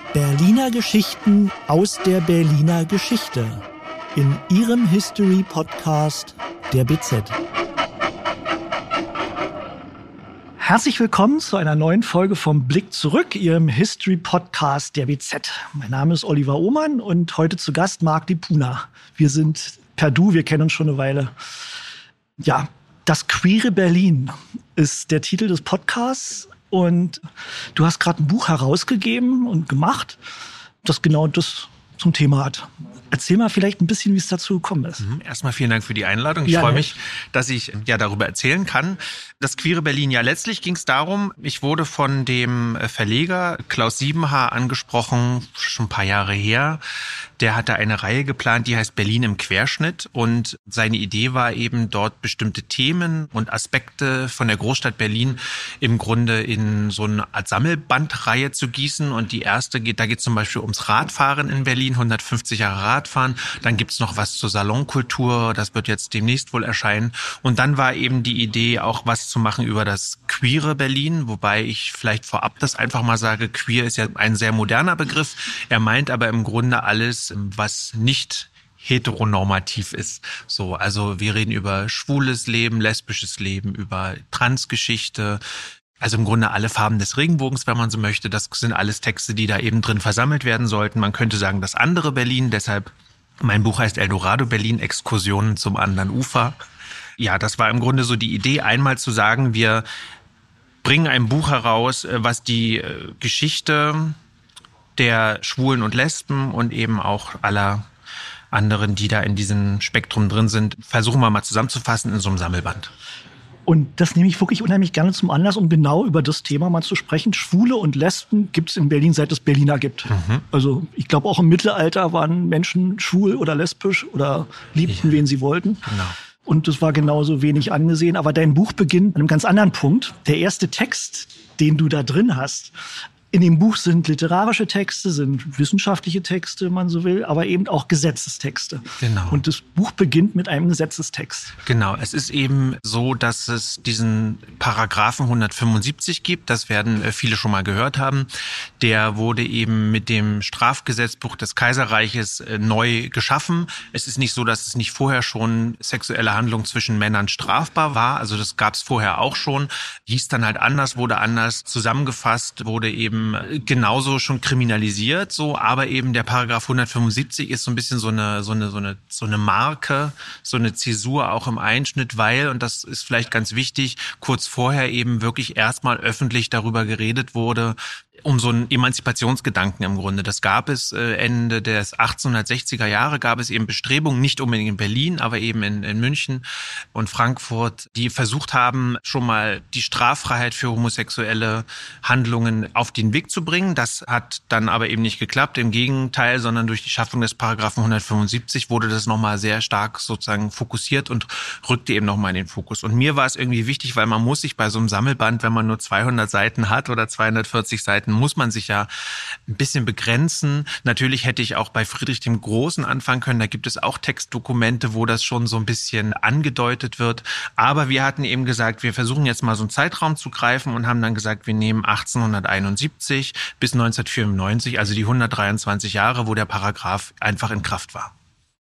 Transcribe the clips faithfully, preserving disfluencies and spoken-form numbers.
Berliner Geschichten aus der Berliner Geschichte in Ihrem History-Podcast der B Z. Herzlich willkommen zu einer neuen Folge vom Blick zurück, Ihrem History-Podcast der B Z. Mein Name ist Oliver Ohmann und heute zu Gast Marc Lipuna. Wir sind per Du, wir kennen uns schon eine Weile. Ja, das queere Berlin ist der Titel des Podcasts. Und du hast gerade ein Buch herausgegeben und gemacht, das genau das zum Thema hat. Erzähl mal vielleicht ein bisschen, wie es dazu gekommen ist. Erstmal vielen Dank für die Einladung. Ich ja, freue mich, dass ich ja darüber erzählen kann. Das queere Berlin, ja letztlich ging es darum, ich wurde von dem Verleger Klaus Siebenhaar angesprochen, schon ein paar Jahre her. Der hatte eine Reihe geplant, die heißt Berlin im Querschnitt. Und seine Idee war eben, dort bestimmte Themen und Aspekte von der Großstadt Berlin im Grunde in so eine Art Sammelbandreihe zu gießen. Und die erste geht, da geht es zum Beispiel ums Radfahren in Berlin, hundertfünfzig Jahre Radfahren. Dann gibt's noch was zur Salonkultur, das wird jetzt demnächst wohl erscheinen. Und dann war eben die Idee, auch was zu machen über das queere Berlin, wobei ich vielleicht vorab das einfach mal sage, queer ist ja ein sehr moderner Begriff. Er meint aber im Grunde alles, was nicht heteronormativ ist. So, also wir reden über schwules Leben, lesbisches Leben, über Transgeschichte. Also im Grunde alle Farben des Regenbogens, wenn man so möchte. Das sind alles Texte, die da eben drin versammelt werden sollten. Man könnte sagen, das andere Berlin. Deshalb, mein Buch heißt Eldorado Berlin, Exkursionen zum anderen Ufer. Ja, das war im Grunde so die Idee, einmal zu sagen, wir bringen ein Buch heraus, was die Geschichte der Schwulen und Lesben und eben auch aller anderen, die da in diesem Spektrum drin sind, versuchen wir mal zusammenzufassen in so einem Sammelband. Und das nehme ich wirklich unheimlich gerne zum Anlass, um genau über das Thema mal zu sprechen. Schwule und Lesben gibt es in Berlin, seit es Berliner gibt. Mhm. Also ich glaube, auch im Mittelalter waren Menschen schwul oder lesbisch oder liebten, ja, wen sie wollten. Genau. Und das war genauso wenig angesehen. Aber dein Buch beginnt an einem ganz anderen Punkt. Der erste Text, den du da drin hast, in dem Buch sind literarische Texte, sind wissenschaftliche Texte, wenn man so will, aber eben auch Gesetzestexte. Genau. Und das Buch beginnt mit einem Gesetzestext. Genau, es ist eben so, dass es diesen Paragraphen hundertfünfundsiebzig gibt, das werden viele schon mal gehört haben. Der wurde eben mit dem Strafgesetzbuch des Kaiserreiches neu geschaffen. Es ist nicht so, dass es nicht vorher schon sexuelle Handlung zwischen Männern strafbar war, also das gab es vorher auch schon, hieß dann halt anders, wurde anders zusammengefasst, wurde eben genauso schon kriminalisiert, so, aber eben der Paragraph hundertfünfundsiebzig ist so ein bisschen so eine, so eine, so eine, so eine Marke, so eine Zäsur auch im Einschnitt, weil, und das ist vielleicht ganz wichtig, kurz vorher eben wirklich erstmal öffentlich darüber geredet wurde, um so einen Emanzipationsgedanken im Grunde. Das gab es äh, Ende des achtzehnhundertsechziger Jahre, gab es eben Bestrebungen, nicht unbedingt in Berlin, aber eben in, in München und Frankfurt, die versucht haben, schon mal die Straffreiheit für homosexuelle Handlungen auf den Weg zu bringen. Das hat dann aber eben nicht geklappt, im Gegenteil, sondern durch die Schaffung des Paragraphen hundertfünfundsiebzig wurde das nochmal sehr stark sozusagen fokussiert und rückte eben nochmal in den Fokus. Und mir war es irgendwie wichtig, weil man muss sich bei so einem Sammelband, wenn man nur zweihundert Seiten hat oder zweihundertvierzig Seiten, muss man sich ja ein bisschen begrenzen. Natürlich hätte ich auch bei Friedrich dem Großen anfangen können. Da gibt es auch Textdokumente, wo das schon so ein bisschen angedeutet wird. Aber wir hatten eben gesagt, wir versuchen jetzt mal so einen Zeitraum zu greifen und haben dann gesagt, wir nehmen achtzehnhunderteinundsiebzig bis neunzehnhundertvierundneunzig, also die hundertdreiundzwanzig Jahre, wo der Paragraph einfach in Kraft war.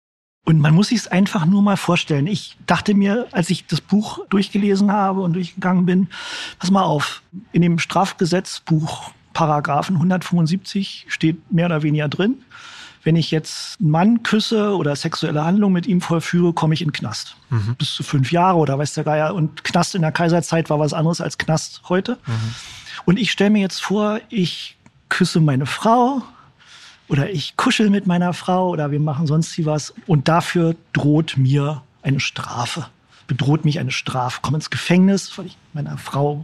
Und man muss sich es einfach nur mal vorstellen. Ich dachte mir, als ich das Buch durchgelesen habe und durchgegangen bin, pass mal auf, in dem Strafgesetzbuch Paragraphen hundertfünfundsiebzig steht mehr oder weniger drin, wenn ich jetzt einen Mann küsse oder sexuelle Handlung mit ihm vollführe, komme ich in den Knast. Mhm. Bis zu fünf Jahre oder weiß der Geier. Und Knast in der Kaiserzeit war was anderes als Knast heute. Mhm. Und ich stelle mir jetzt vor, ich küsse meine Frau oder ich kuschel mit meiner Frau oder wir machen sonst wie was. Und dafür droht mir eine Strafe. Bedroht mich eine Strafe. Komme ins Gefängnis, weil ich meiner Frau...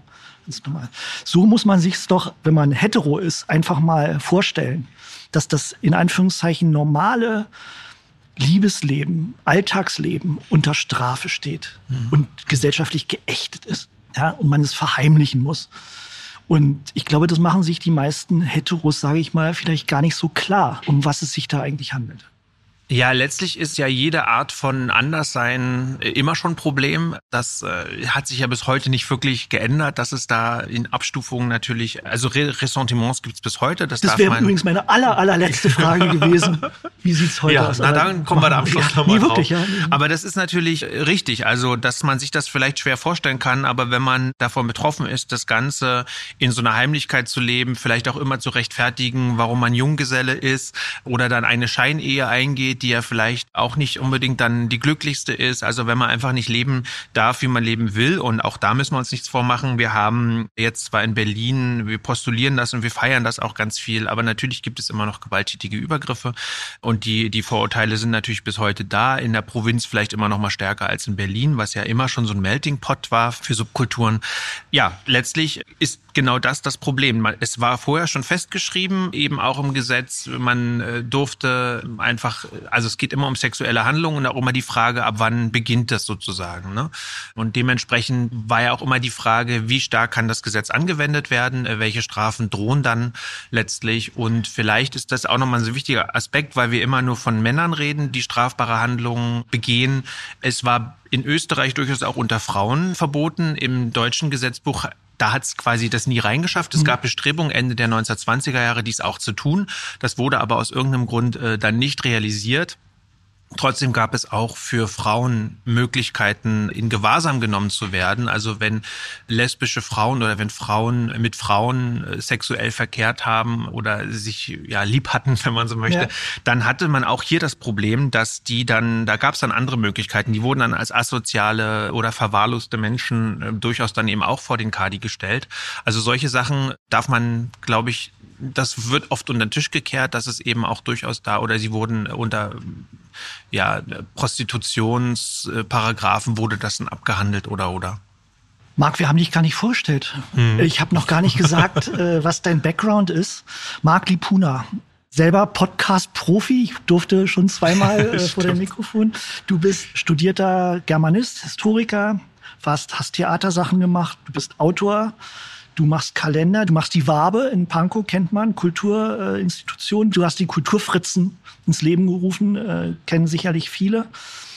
So muss man sich's doch, wenn man hetero ist, einfach mal vorstellen, dass das in Anführungszeichen normale Liebesleben, Alltagsleben unter Strafe steht mhm. und gesellschaftlich geächtet ist, ja, und man es verheimlichen muss. Und ich glaube, das machen sich die meisten Heteros, sage ich mal, vielleicht gar nicht so klar, um was es sich da eigentlich handelt. Ja, letztlich ist ja jede Art von Anderssein immer schon ein Problem. Das äh, hat sich ja bis heute nicht wirklich geändert, dass es da in Abstufungen natürlich, also Ressentiments gibt es bis heute. Das, das wäre übrigens meine aller, allerletzte Frage gewesen. Wie sieht's heute ja, aus? Na, dann kommen wir da am Schluss ja, nochmal nee, drauf. Wirklich, ja. Aber das ist natürlich richtig, also dass man sich das vielleicht schwer vorstellen kann, aber wenn man davon betroffen ist, das Ganze in so einer Heimlichkeit zu leben, vielleicht auch immer zu rechtfertigen, warum man Junggeselle ist oder dann eine Scheinehe eingeht, die ja vielleicht auch nicht unbedingt dann die glücklichste ist. Also wenn man einfach nicht leben darf, wie man leben will. Und auch da müssen wir uns nichts vormachen. Wir haben jetzt zwar in Berlin, wir postulieren das und wir feiern das auch ganz viel, aber natürlich gibt es immer noch gewalttätige Übergriffe. Und die, die Vorurteile sind natürlich bis heute da. In der Provinz vielleicht immer noch mal stärker als in Berlin, was ja immer schon so ein Melting Pot war für Subkulturen. Ja, letztlich ist genau das das Problem. Es war vorher schon festgeschrieben, eben auch im Gesetz, man durfte einfach, also es geht immer um sexuelle Handlungen und auch immer die Frage, ab wann beginnt das sozusagen, ne? Und dementsprechend war ja auch immer die Frage, wie stark kann das Gesetz angewendet werden, welche Strafen drohen dann letztlich, und vielleicht ist das auch nochmal ein so wichtiger Aspekt, weil wir immer nur von Männern reden, die strafbare Handlungen begehen. Es war in Österreich durchaus auch unter Frauen verboten, im deutschen Gesetzbuch. Da hat es quasi das nie reingeschafft. Es gab Bestrebungen Ende der neunzehnhundertzwanziger Jahre, dies auch zu tun. Das wurde aber aus irgendeinem Grund äh, dann nicht realisiert. Trotzdem gab es auch für Frauen Möglichkeiten, in Gewahrsam genommen zu werden. Also wenn lesbische Frauen oder wenn Frauen mit Frauen sexuell verkehrt haben oder sich ja lieb hatten, wenn man so möchte, ja. Dann hatte man auch hier das Problem, dass die dann, da gab es dann andere Möglichkeiten. Die wurden dann als asoziale oder verwahrloste Menschen äh, durchaus dann eben auch vor den Kadi gestellt. Also solche Sachen darf man, glaube ich, das wird oft unter den Tisch gekehrt, dass es eben auch durchaus da, oder sie wurden unter ja, Prostitutionsparagraphen wurde das dann abgehandelt oder oder. Marc, wir haben dich gar nicht vorgestellt. Hm. Ich habe noch gar nicht gesagt, was dein Background ist. Marc Lipuna, selber Podcast-Profi. Ich durfte schon zweimal vor dem Mikrofon. Du bist studierter Germanist, Historiker, warst, hast Theatersachen gemacht, du bist Autor. Du machst Kalender, du machst die Wabe in Pankow, kennt man, Kulturinstitution. Du hast die Kulturfritzen ins Leben gerufen, äh, kennen sicherlich viele.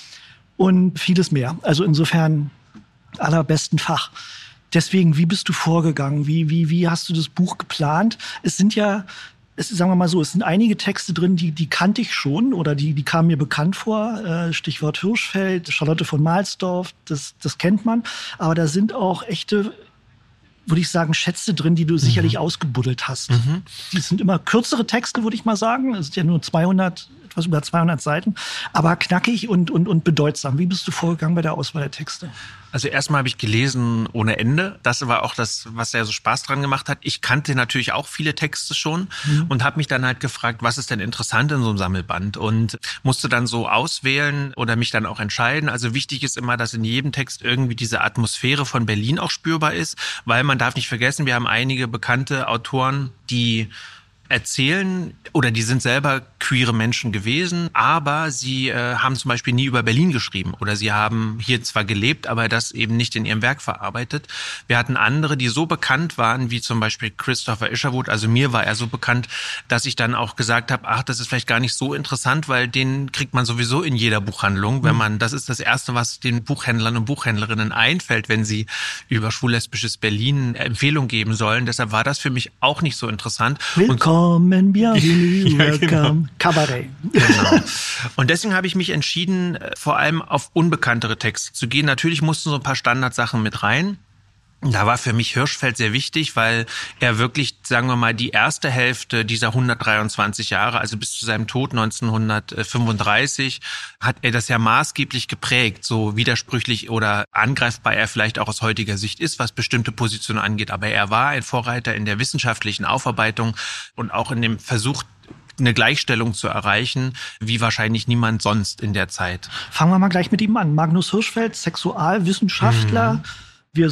Und vieles mehr. Also insofern allerbesten Fach. Deswegen, wie bist du vorgegangen? Wie, wie, wie hast du das Buch geplant? Es sind ja, es, sagen wir mal so, es sind einige Texte drin, die, die kannte ich schon oder die, die kamen mir bekannt vor. Äh, Stichwort Hirschfeld, Charlotte von Mahlsdorf, das, das kennt man. Aber da sind auch echte, würde ich sagen, Schätze drin, die du mhm. sicherlich ausgebuddelt hast. Mhm. Die sind immer kürzere Texte, würde ich mal sagen. Es sind ja nur zweihundert, etwas über zweihundert Seiten, aber knackig und, und, und bedeutsam. Wie bist du vorgegangen bei der Auswahl der Texte? Also erstmal habe ich gelesen ohne Ende. Das war auch das, was ja so Spaß dran gemacht hat. Ich kannte natürlich auch viele Texte schon mhm. und habe mich dann halt gefragt, was ist denn interessant in so einem Sammelband, und musste dann so auswählen oder mich dann auch entscheiden. Also wichtig ist immer, dass in jedem Text irgendwie diese Atmosphäre von Berlin auch spürbar ist, weil man darf nicht vergessen, wir haben einige bekannte Autoren, die erzählen oder die sind selber queere Menschen gewesen, aber sie äh, haben zum Beispiel nie über Berlin geschrieben oder sie haben hier zwar gelebt, aber das eben nicht in ihrem Werk verarbeitet. Wir hatten andere, die so bekannt waren, wie zum Beispiel Christopher Isherwood, also mir war er so bekannt, dass ich dann auch gesagt habe, ach, das ist vielleicht gar nicht so interessant, weil den kriegt man sowieso in jeder Buchhandlung, wenn man, das ist das Erste, was den Buchhändlern und Buchhändlerinnen einfällt, wenn sie über schwul-lesbisches Berlin Empfehlung geben sollen. Deshalb war das für mich auch nicht so interessant. Willkommen. Willkommen, bienvenue, ja, welcome, genau. Kabarett. Genau. Und deswegen habe ich mich entschieden, vor allem auf unbekanntere Texte zu gehen. Natürlich mussten so ein paar Standardsachen mit rein. Da war für mich Hirschfeld sehr wichtig, weil er wirklich, sagen wir mal, die erste Hälfte dieser hundertdreiundzwanzig Jahre, also bis zu seinem Tod neunzehnhundertfünfunddreißig, hat er das ja maßgeblich geprägt, so widersprüchlich oder angreifbar er vielleicht auch aus heutiger Sicht ist, was bestimmte Positionen angeht. Aber er war ein Vorreiter in der wissenschaftlichen Aufarbeitung und auch in dem Versuch, eine Gleichstellung zu erreichen, wie wahrscheinlich niemand sonst in der Zeit. Fangen wir mal gleich mit ihm an. Magnus Hirschfeld, Sexualwissenschaftler. Mhm. Wir sind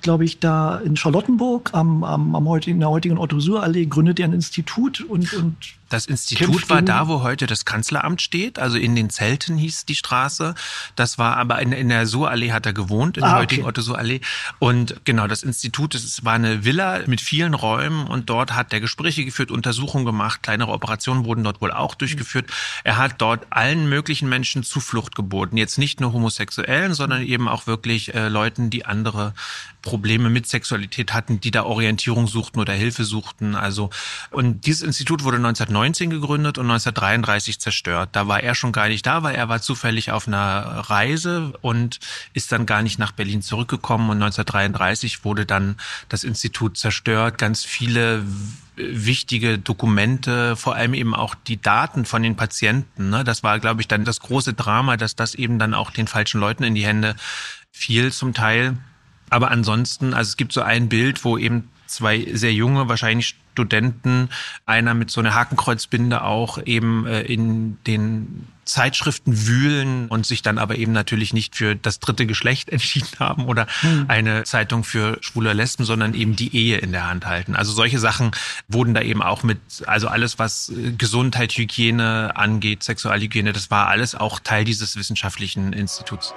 glaube ich, da in Charlottenburg am, am, am heutigen, in der heutigen Otto-Suhr-Allee gründet er ein Institut und, und das Institut war da, wo heute das Kanzleramt steht, also in den Zelten hieß die Straße. Das war aber in, in der Suhr-Allee hat er gewohnt, in der ah, heutigen okay. Otto-Suhr-Allee. Und genau, das Institut, das war eine Villa mit vielen Räumen und dort hat er Gespräche geführt, Untersuchungen gemacht, kleinere Operationen wurden dort wohl auch durchgeführt. Er hat dort allen möglichen Menschen Zuflucht geboten. Jetzt nicht nur Homosexuellen, sondern eben auch wirklich äh, Leuten, die andere Probleme mit Sexualität hatten, die da Orientierung suchten oder Hilfe suchten. Also, und dieses Institut wurde neunzehnhundertneunzehn gegründet und neunzehnhundertdreiunddreißig zerstört. Da war er schon gar nicht da, weil er war zufällig auf einer Reise und ist dann gar nicht nach Berlin zurückgekommen. Und neunzehnhundertdreiunddreißig wurde dann das Institut zerstört. Ganz viele wichtige Dokumente, vor allem eben auch die Daten von den Patienten. Ne? Das war, glaube ich, dann das große Drama, dass das eben dann auch den falschen Leuten in die Hände fiel zum Teil. Aber ansonsten, also es gibt so ein Bild, wo eben zwei sehr junge, wahrscheinlich Studenten, einer mit so einer Hakenkreuzbinde auch eben äh, in den Zeitschriften wühlen und sich dann aber eben natürlich nicht für das dritte Geschlecht entschieden haben oder hm. eine Zeitung für Schwule oder Lesben, sondern eben die Ehe in der Hand halten. Also solche Sachen wurden da eben auch mit, also alles, was Gesundheit, Hygiene angeht, Sexualhygiene, das war alles auch Teil dieses wissenschaftlichen Instituts.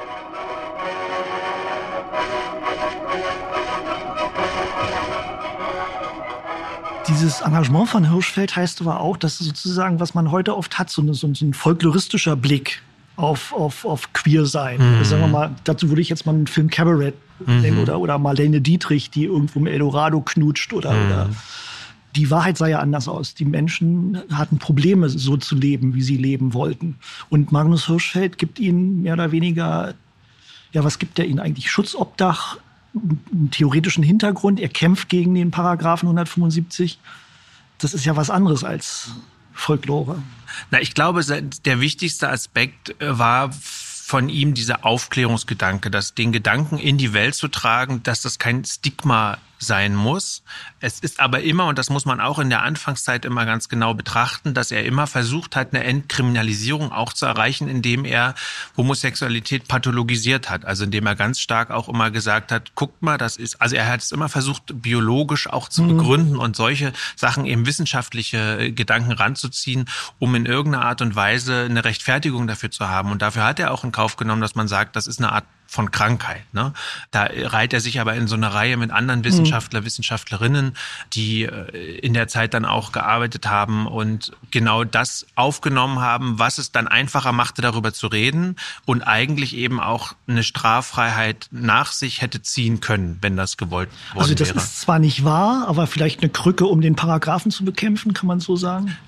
Dieses Engagement von Hirschfeld heißt aber auch, dass sozusagen, was man heute oft hat, so, eine, so ein folkloristischer Blick auf, auf, auf Queer-Sein. Mhm. Also sagen wir mal, dazu würde ich jetzt mal einen Film Cabaret mhm. nennen oder, oder Marlene Dietrich, die irgendwo im Eldorado knutscht oder, mhm. oder die Wahrheit sah ja anders aus. Die Menschen hatten Probleme, so zu leben, wie sie leben wollten. Und Magnus Hirschfeld gibt ihnen mehr oder weniger, ja, was gibt er ihnen eigentlich? Schutzobdach, einen theoretischen Hintergrund. Er kämpft gegen den Paragraphen hundertfünfundsiebzig. Das ist ja was anderes als Folklore. Na, ich glaube, der wichtigste Aspekt war von ihm dieser Aufklärungsgedanke, dass den Gedanken in die Welt zu tragen, dass das kein Stigma sein muss. Es ist aber immer, und das muss man auch in der Anfangszeit immer ganz genau betrachten, dass er immer versucht hat, eine Entkriminalisierung auch zu erreichen, indem er Homosexualität pathologisiert hat. Also indem er ganz stark auch immer gesagt hat, guckt mal, das ist, also er hat es immer versucht, biologisch auch zu mhm. begründen und solche Sachen eben wissenschaftliche Gedanken ranzuziehen, um in irgendeiner Art und Weise eine Rechtfertigung dafür zu haben. Und dafür hat er auch in Kauf genommen, dass man sagt, das ist eine Art von Krankheit. Ne? Da reiht er sich aber in so eine Reihe mit anderen Wissenschaftler, mhm. Wissenschaftlerinnen, die in der Zeit dann auch gearbeitet haben und genau das aufgenommen haben, was es dann einfacher machte, darüber zu reden und eigentlich eben auch eine Straffreiheit nach sich hätte ziehen können, wenn das gewollt worden wäre. Also das wäre. ist zwar nicht wahr, aber vielleicht eine Krücke, um den Paragraphen zu bekämpfen, kann man so sagen?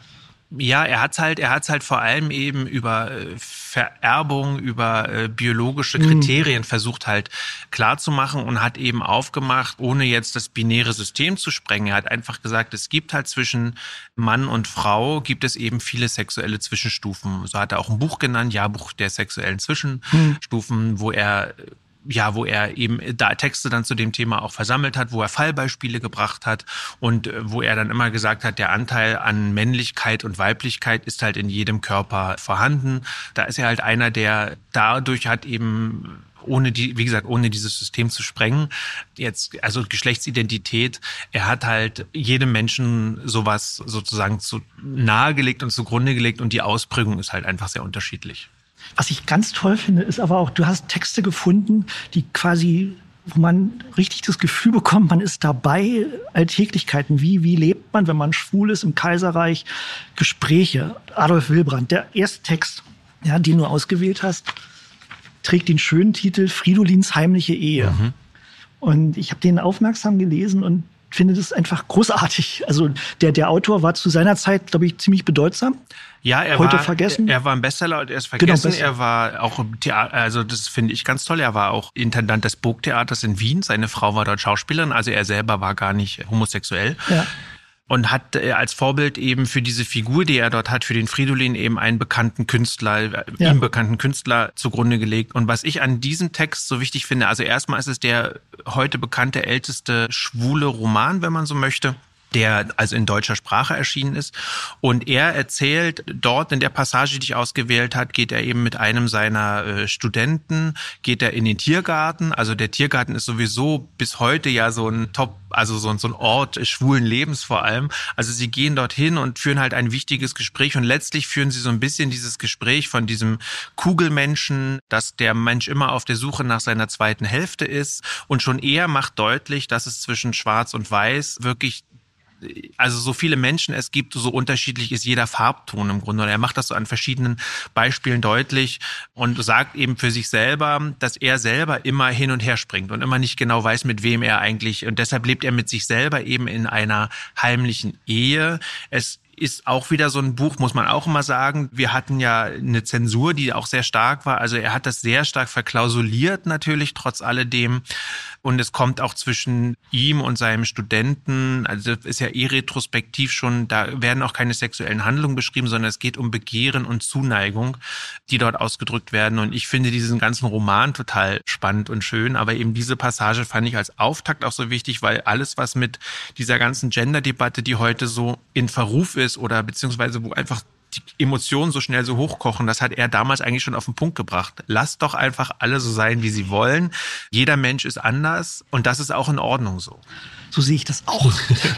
Ja, er hat's halt, er hat's halt vor allem eben über äh, Vererbung, über äh, biologische Kriterien mhm. versucht halt klarzumachen und hat eben aufgemacht, ohne jetzt das binäre System zu sprengen. Er hat einfach gesagt, es gibt halt zwischen Mann und Frau gibt es eben viele sexuelle Zwischenstufen. So hat er auch ein Buch genannt, Jahrbuch der sexuellen Zwischenstufen, mhm. wo er ja, wo er eben da Texte dann zu dem Thema auch versammelt hat, wo er Fallbeispiele gebracht hat und wo er dann immer gesagt hat, der Anteil an Männlichkeit und Weiblichkeit ist halt in jedem Körper vorhanden. Da ist er halt einer, der dadurch hat eben ohne die, wie gesagt, ohne dieses System zu sprengen, jetzt, also Geschlechtsidentität, er hat halt jedem Menschen sowas sozusagen zu nahegelegt und zugrunde gelegt und die Ausprägung ist halt einfach sehr unterschiedlich. Was ich ganz toll finde, ist aber auch, du hast Texte gefunden, die quasi, wo man richtig das Gefühl bekommt, man ist dabei, Alltäglichkeiten. Wie, wie lebt man, wenn man schwul ist im Kaiserreich? Gespräche. Adolf Wilbrand, der erste Text, ja, den du ausgewählt hast, trägt den schönen Titel Fridolins heimliche Ehe. Mhm. Und ich habe den aufmerksam gelesen und finde das einfach großartig. Also der, der Autor war zu seiner Zeit, glaube ich, ziemlich bedeutsam. Ja, er Heute war vergessen. Er war ein Bestseller und er ist vergessen. Genau, er war auch im Theater, also das finde ich ganz toll. Er war auch Intendant des Burgtheaters in Wien. Seine Frau war dort Schauspielerin, also er selber war gar nicht homosexuell. Ja. Und hat als Vorbild eben für diese Figur, die er dort hat, für den Fridolin eben einen bekannten Künstler, ja. ihm bekannten Künstler zugrunde gelegt. Und was ich an diesem Text so wichtig finde, also erstmal ist es der heute bekannte älteste schwule Roman, wenn man so möchte. der also in deutscher Sprache erschienen ist. Und er erzählt dort in der Passage, die ich ausgewählt hat, geht er eben mit einem seiner äh, Studenten, geht er in den Tiergarten. Also der Tiergarten ist sowieso bis heute ja so ein Top, also so, so ein Ort schwulen Lebens vor allem. Also sie gehen dorthin und führen halt ein wichtiges Gespräch und letztlich führen sie so ein bisschen dieses Gespräch von diesem Kugelmenschen, dass der Mensch immer auf der Suche nach seiner zweiten Hälfte ist und schon eher macht deutlich, dass es zwischen Schwarz und Weiß wirklich also so viele Menschen es gibt, so unterschiedlich ist jeder Farbton im Grunde. Und er macht das so an verschiedenen Beispielen deutlich und sagt eben für sich selber, dass er selber immer hin und her springt und immer nicht genau weiß, mit wem er eigentlich, und deshalb lebt er mit sich selber eben in einer heimlichen Ehe. Es ist auch wieder so ein Buch, muss man auch immer sagen. Wir hatten ja eine Zensur, die auch sehr stark war. Also er hat das sehr stark verklausuliert natürlich, trotz alledem. Und es kommt auch zwischen ihm und seinem Studenten, also das ist ja eh retrospektiv schon, da werden auch keine sexuellen Handlungen beschrieben, sondern es geht um Begehren und Zuneigung, die dort ausgedrückt werden. Und ich finde diesen ganzen Roman total spannend und schön. Aber eben diese Passage fand ich als Auftakt auch so wichtig, weil alles, was mit dieser ganzen Gender-Debatte, die heute so in Verruf ist, oder beziehungsweise wo einfach die Emotionen so schnell so hochkochen, das hat er damals eigentlich schon auf den Punkt gebracht. Lasst doch einfach alle so sein, wie sie wollen. Jeder Mensch ist anders und das ist auch in Ordnung so. So sehe ich das auch.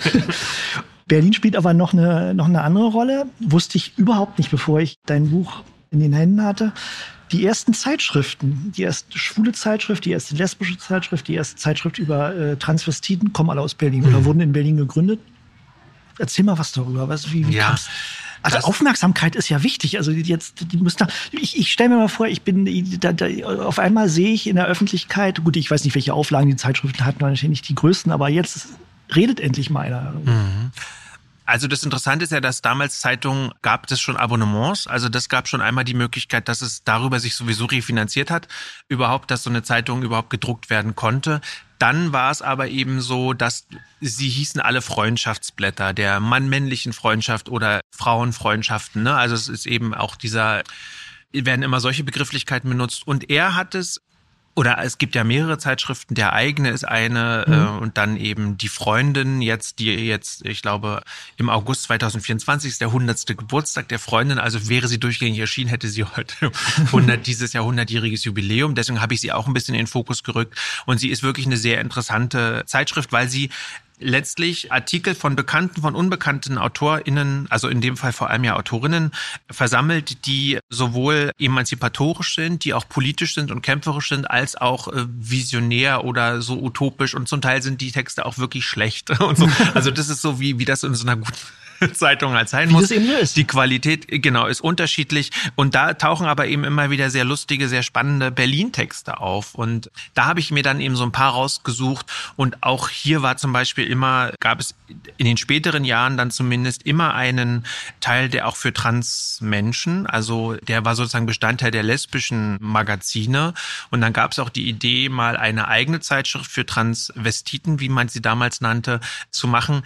Berlin spielt aber noch eine, noch eine andere Rolle. Wusste ich überhaupt nicht, bevor ich dein Buch in den Händen hatte. Die ersten Zeitschriften, die erste schwule Zeitschrift, die erste lesbische Zeitschrift, die erste Zeitschrift über äh, Transvestiten kommen alle aus Berlin mhm. oder wurden in Berlin gegründet. Erzähl mal was darüber. Was, wie, wie ja, also Aufmerksamkeit ist ja wichtig. Also jetzt, die müssen da, ich, ich stelle mir mal vor, ich bin da, da, auf einmal sehe ich in der Öffentlichkeit, gut, ich weiß nicht, welche Auflagen die Zeitschriften hatten, natürlich nicht die größten, aber jetzt redet endlich mal einer. Mhm. Also das Interessante ist ja, dass damals Zeitungen gab es schon Abonnements. Also das gab schon einmal die Möglichkeit, dass es darüber sich sowieso refinanziert hat, überhaupt, dass so eine Zeitung überhaupt gedruckt werden konnte. Dann war es aber eben so, dass sie hießen alle Freundschaftsblätter, der Mann-männlichen Freundschaft oder Frauenfreundschaften. Ne? Also es ist eben auch dieser, werden immer solche Begrifflichkeiten benutzt. Und er hat es, oder es gibt ja mehrere Zeitschriften, der eigene ist eine mhm. äh, und dann eben die Freundin, jetzt, die jetzt, ich glaube, im August zweitausendvierundzwanzig ist der hundertste Geburtstag der Freundin, also wäre sie durchgängig erschienen, hätte sie heute hundert, dieses Jahr hundertjähriges Jubiläum, deswegen habe ich sie auch ein bisschen in den Fokus gerückt und sie ist wirklich eine sehr interessante Zeitschrift, weil sie letztlich Artikel von bekannten, von unbekannten AutorInnen, also in dem Fall vor allem ja Autorinnen, versammelt, die sowohl emanzipatorisch sind, die auch politisch sind und kämpferisch sind, als auch äh, visionär oder so utopisch und zum Teil sind die Texte auch wirklich schlecht und so. Also das ist so, wie, wie das in so einer guten Zeitung halt sein Wie muss. das eben ist. Die Qualität, genau, ist unterschiedlich. Und da tauchen aber eben immer wieder sehr lustige, sehr spannende Berlin-Texte auf. Und da habe ich mir dann eben so ein paar rausgesucht. Und auch hier war zum Beispiel immer, gab es in den späteren Jahren dann zumindest immer einen Teil, der auch für Transmenschen, also der war sozusagen Bestandteil der lesbischen Magazine. Und dann gab es auch die Idee, mal eine eigene Zeitschrift für Transvestiten, wie man sie damals nannte, zu machen.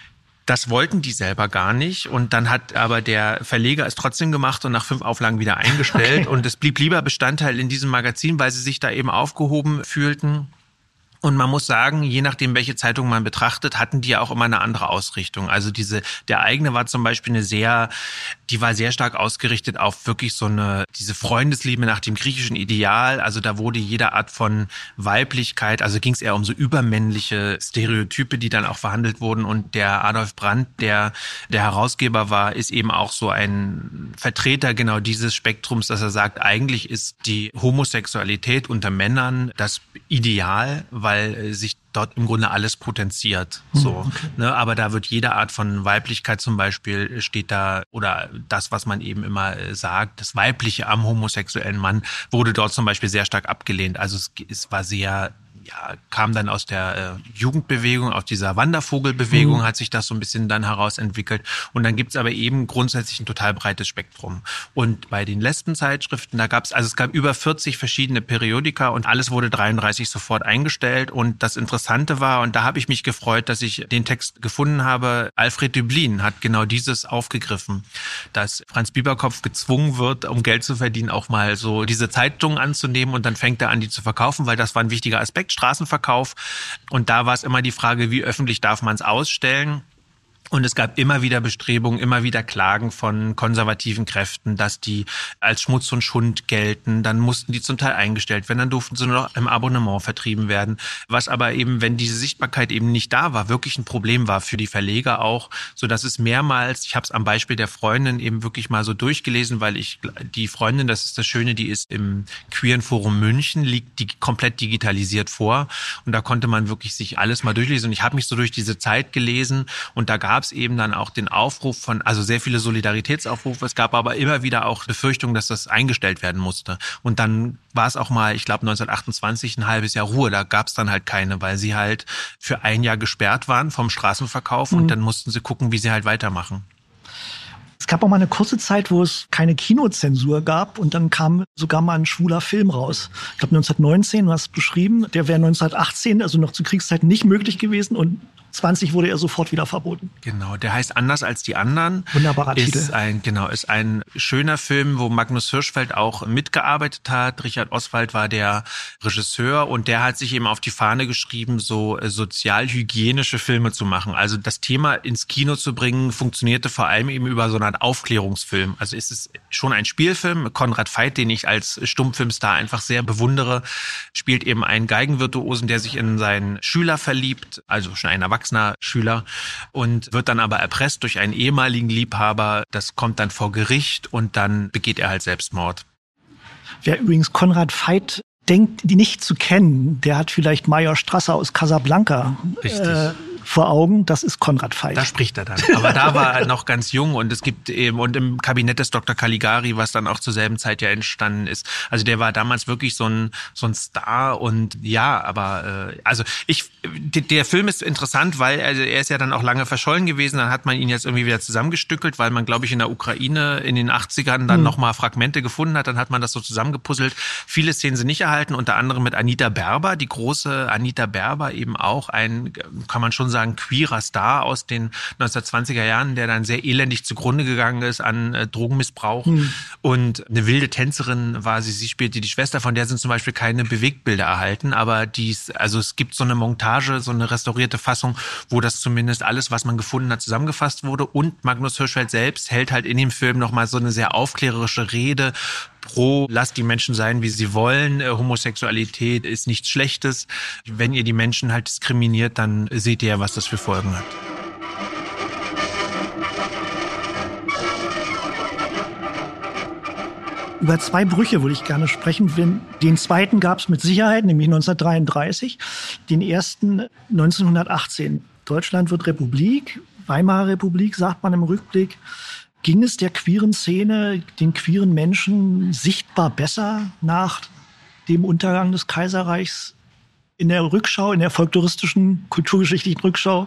Das wollten die selber gar nicht und dann hat aber der Verleger es trotzdem gemacht und nach fünf Auflagen wieder eingestellt. Okay. Und es blieb lieber Bestandteil in diesem Magazin, weil sie sich da eben aufgehoben fühlten. Und man muss sagen, je nachdem, welche Zeitung man betrachtet, hatten die ja auch immer eine andere Ausrichtung. Also diese, der eigene war zum Beispiel eine sehr, die war sehr stark ausgerichtet auf wirklich so eine, diese Freundesliebe nach dem griechischen Ideal. Also da wurde jede Art von Weiblichkeit, also ging es eher um so übermännliche Stereotype, die dann auch verhandelt wurden. Und der Adolf Brandt, der der Herausgeber war, ist eben auch so ein Vertreter genau dieses Spektrums, dass er sagt, eigentlich ist die Homosexualität unter Männern das Ideal, weil sich dort im Grunde alles potenziert. So, okay. Ne, aber da wird jede Art von Weiblichkeit zum Beispiel steht da, oder das, was man eben immer sagt, das Weibliche am homosexuellen Mann wurde dort zum Beispiel sehr stark abgelehnt. Also es, es war sehr, ja, kam dann aus der äh, Jugendbewegung, aus dieser Wandervogelbewegung mhm. hat sich das so ein bisschen dann herausentwickelt. Und dann gibt's aber eben grundsätzlich ein total breites Spektrum. Und bei den Lesbenzeitschriften, da gab's, also es gab über vierzig verschiedene Periodika und alles wurde dreiunddreißig sofort eingestellt. Und das Interessante war, und da habe ich mich gefreut, dass ich den Text gefunden habe, Alfred Döblin hat genau dieses aufgegriffen, dass Franz Bieberkopf gezwungen wird, um Geld zu verdienen, auch mal so diese Zeitungen anzunehmen und dann fängt er an, die zu verkaufen, weil das war ein wichtiger Aspekt. Straßenverkauf. Und da war es immer die Frage, wie öffentlich darf man es ausstellen? Und es gab immer wieder Bestrebungen, immer wieder Klagen von konservativen Kräften, dass die als Schmutz und Schund gelten. Dann mussten die zum Teil eingestellt werden, dann durften sie nur noch im Abonnement vertrieben werden. Was aber eben, wenn diese Sichtbarkeit eben nicht da war, wirklich ein Problem war für die Verleger auch, so dass es mehrmals, ich habe es am Beispiel der Freundin eben wirklich mal so durchgelesen, weil ich die Freundin, das ist das Schöne, die ist im Queeren Forum München, liegt die komplett digitalisiert vor und da konnte man wirklich sich alles mal durchlesen. Und ich habe mich so durch diese Zeit gelesen und da gab es eben dann auch den Aufruf von, also sehr viele Solidaritätsaufrufe. Es gab aber immer wieder auch Befürchtungen, dass das eingestellt werden musste. Und dann war es auch mal, ich glaube neunzehnhundertachtundzwanzig, ein halbes Jahr Ruhe. Da gab es dann halt keine, weil sie halt für ein Jahr gesperrt waren vom Straßenverkauf mhm. und dann mussten sie gucken, wie sie halt weitermachen. Es gab auch mal eine kurze Zeit, wo es keine Kinozensur gab und dann kam sogar mal ein schwuler Film raus. Ich glaube neunzehnhundertneunzehn, du hast es beschrieben, der wäre neunzehnhundertachtzehn, also noch zu Kriegszeiten nicht möglich gewesen und zwanzig wurde er sofort wieder verboten. Genau, der heißt Anders als die anderen. Wunderbarer ist Titel. Ein, genau, ist ein schöner Film, wo Magnus Hirschfeld auch mitgearbeitet hat. Richard Oswald war der Regisseur und der hat sich eben auf die Fahne geschrieben, so sozialhygienische Filme zu machen. Also das Thema ins Kino zu bringen, funktionierte vor allem eben über so eine Art Aufklärungsfilm. Also ist es schon ein Spielfilm. Konrad Veidt, den ich als Stummfilmstar einfach sehr bewundere, spielt eben einen Geigenvirtuosen, der sich in seinen Schüler verliebt, also schon ein Erwachsener Schüler und wird dann aber erpresst durch einen ehemaligen Liebhaber. Das kommt dann vor Gericht und dann begeht er halt Selbstmord. Wer übrigens Konrad Veidt denkt, die nicht zu kennen, der hat vielleicht Major Strasser aus Casablanca äh, vor Augen. Das ist Konrad Veidt. Da spricht er dann. Aber da war er noch ganz jung und es gibt eben, und im Kabinett des Doktor Caligari, was dann auch zur selben Zeit ja entstanden ist. Also der war damals wirklich so ein, so ein Star und ja, aber, äh, also ich, der Film ist interessant, weil also er ist ja dann auch lange verschollen gewesen. Dann hat man ihn jetzt irgendwie wieder zusammengestückelt, weil man, glaube ich, in der Ukraine in den achtzigern dann hm. nochmal Fragmente gefunden hat. Dann hat man das so zusammengepuzzelt. Viele Szenen sind nicht erhalten, unter anderem mit Anita Berber, die große Anita Berber, eben auch ein, kann man schon sagen, ein queerer Star aus den neunzehnhundertzwanziger Jahren, der dann sehr elendig zugrunde gegangen ist an äh, Drogenmissbrauch. Hm. Und eine wilde Tänzerin war sie, sie spielte die Schwester, von der sind zum Beispiel keine Bewegtbilder erhalten, aber dies, also es gibt so eine Montage, so eine restaurierte Fassung, wo das zumindest alles, was man gefunden hat, zusammengefasst wurde. Und Magnus Hirschfeld selbst hält halt in dem Film nochmal so eine sehr aufklärerische Rede pro, lasst die Menschen sein, wie sie wollen. Äh, Homosexualität ist nichts Schlechtes. Wenn ihr die Menschen halt diskriminiert, dann seht ihr ja, was das für Folgen hat. Über zwei Brüche würde ich gerne sprechen. Den zweiten gab es mit Sicherheit, nämlich neunzehnhundertdreiunddreißig. Den ersten neunzehnhundertachtzehn. Deutschland wird Republik, Weimarer Republik, sagt man im Rückblick. Ging es der queeren Szene, den queeren Menschen sichtbar besser nach dem Untergang des Kaiserreichs? In der Rückschau, in der folkloristischen, kulturgeschichtlichen Rückschau,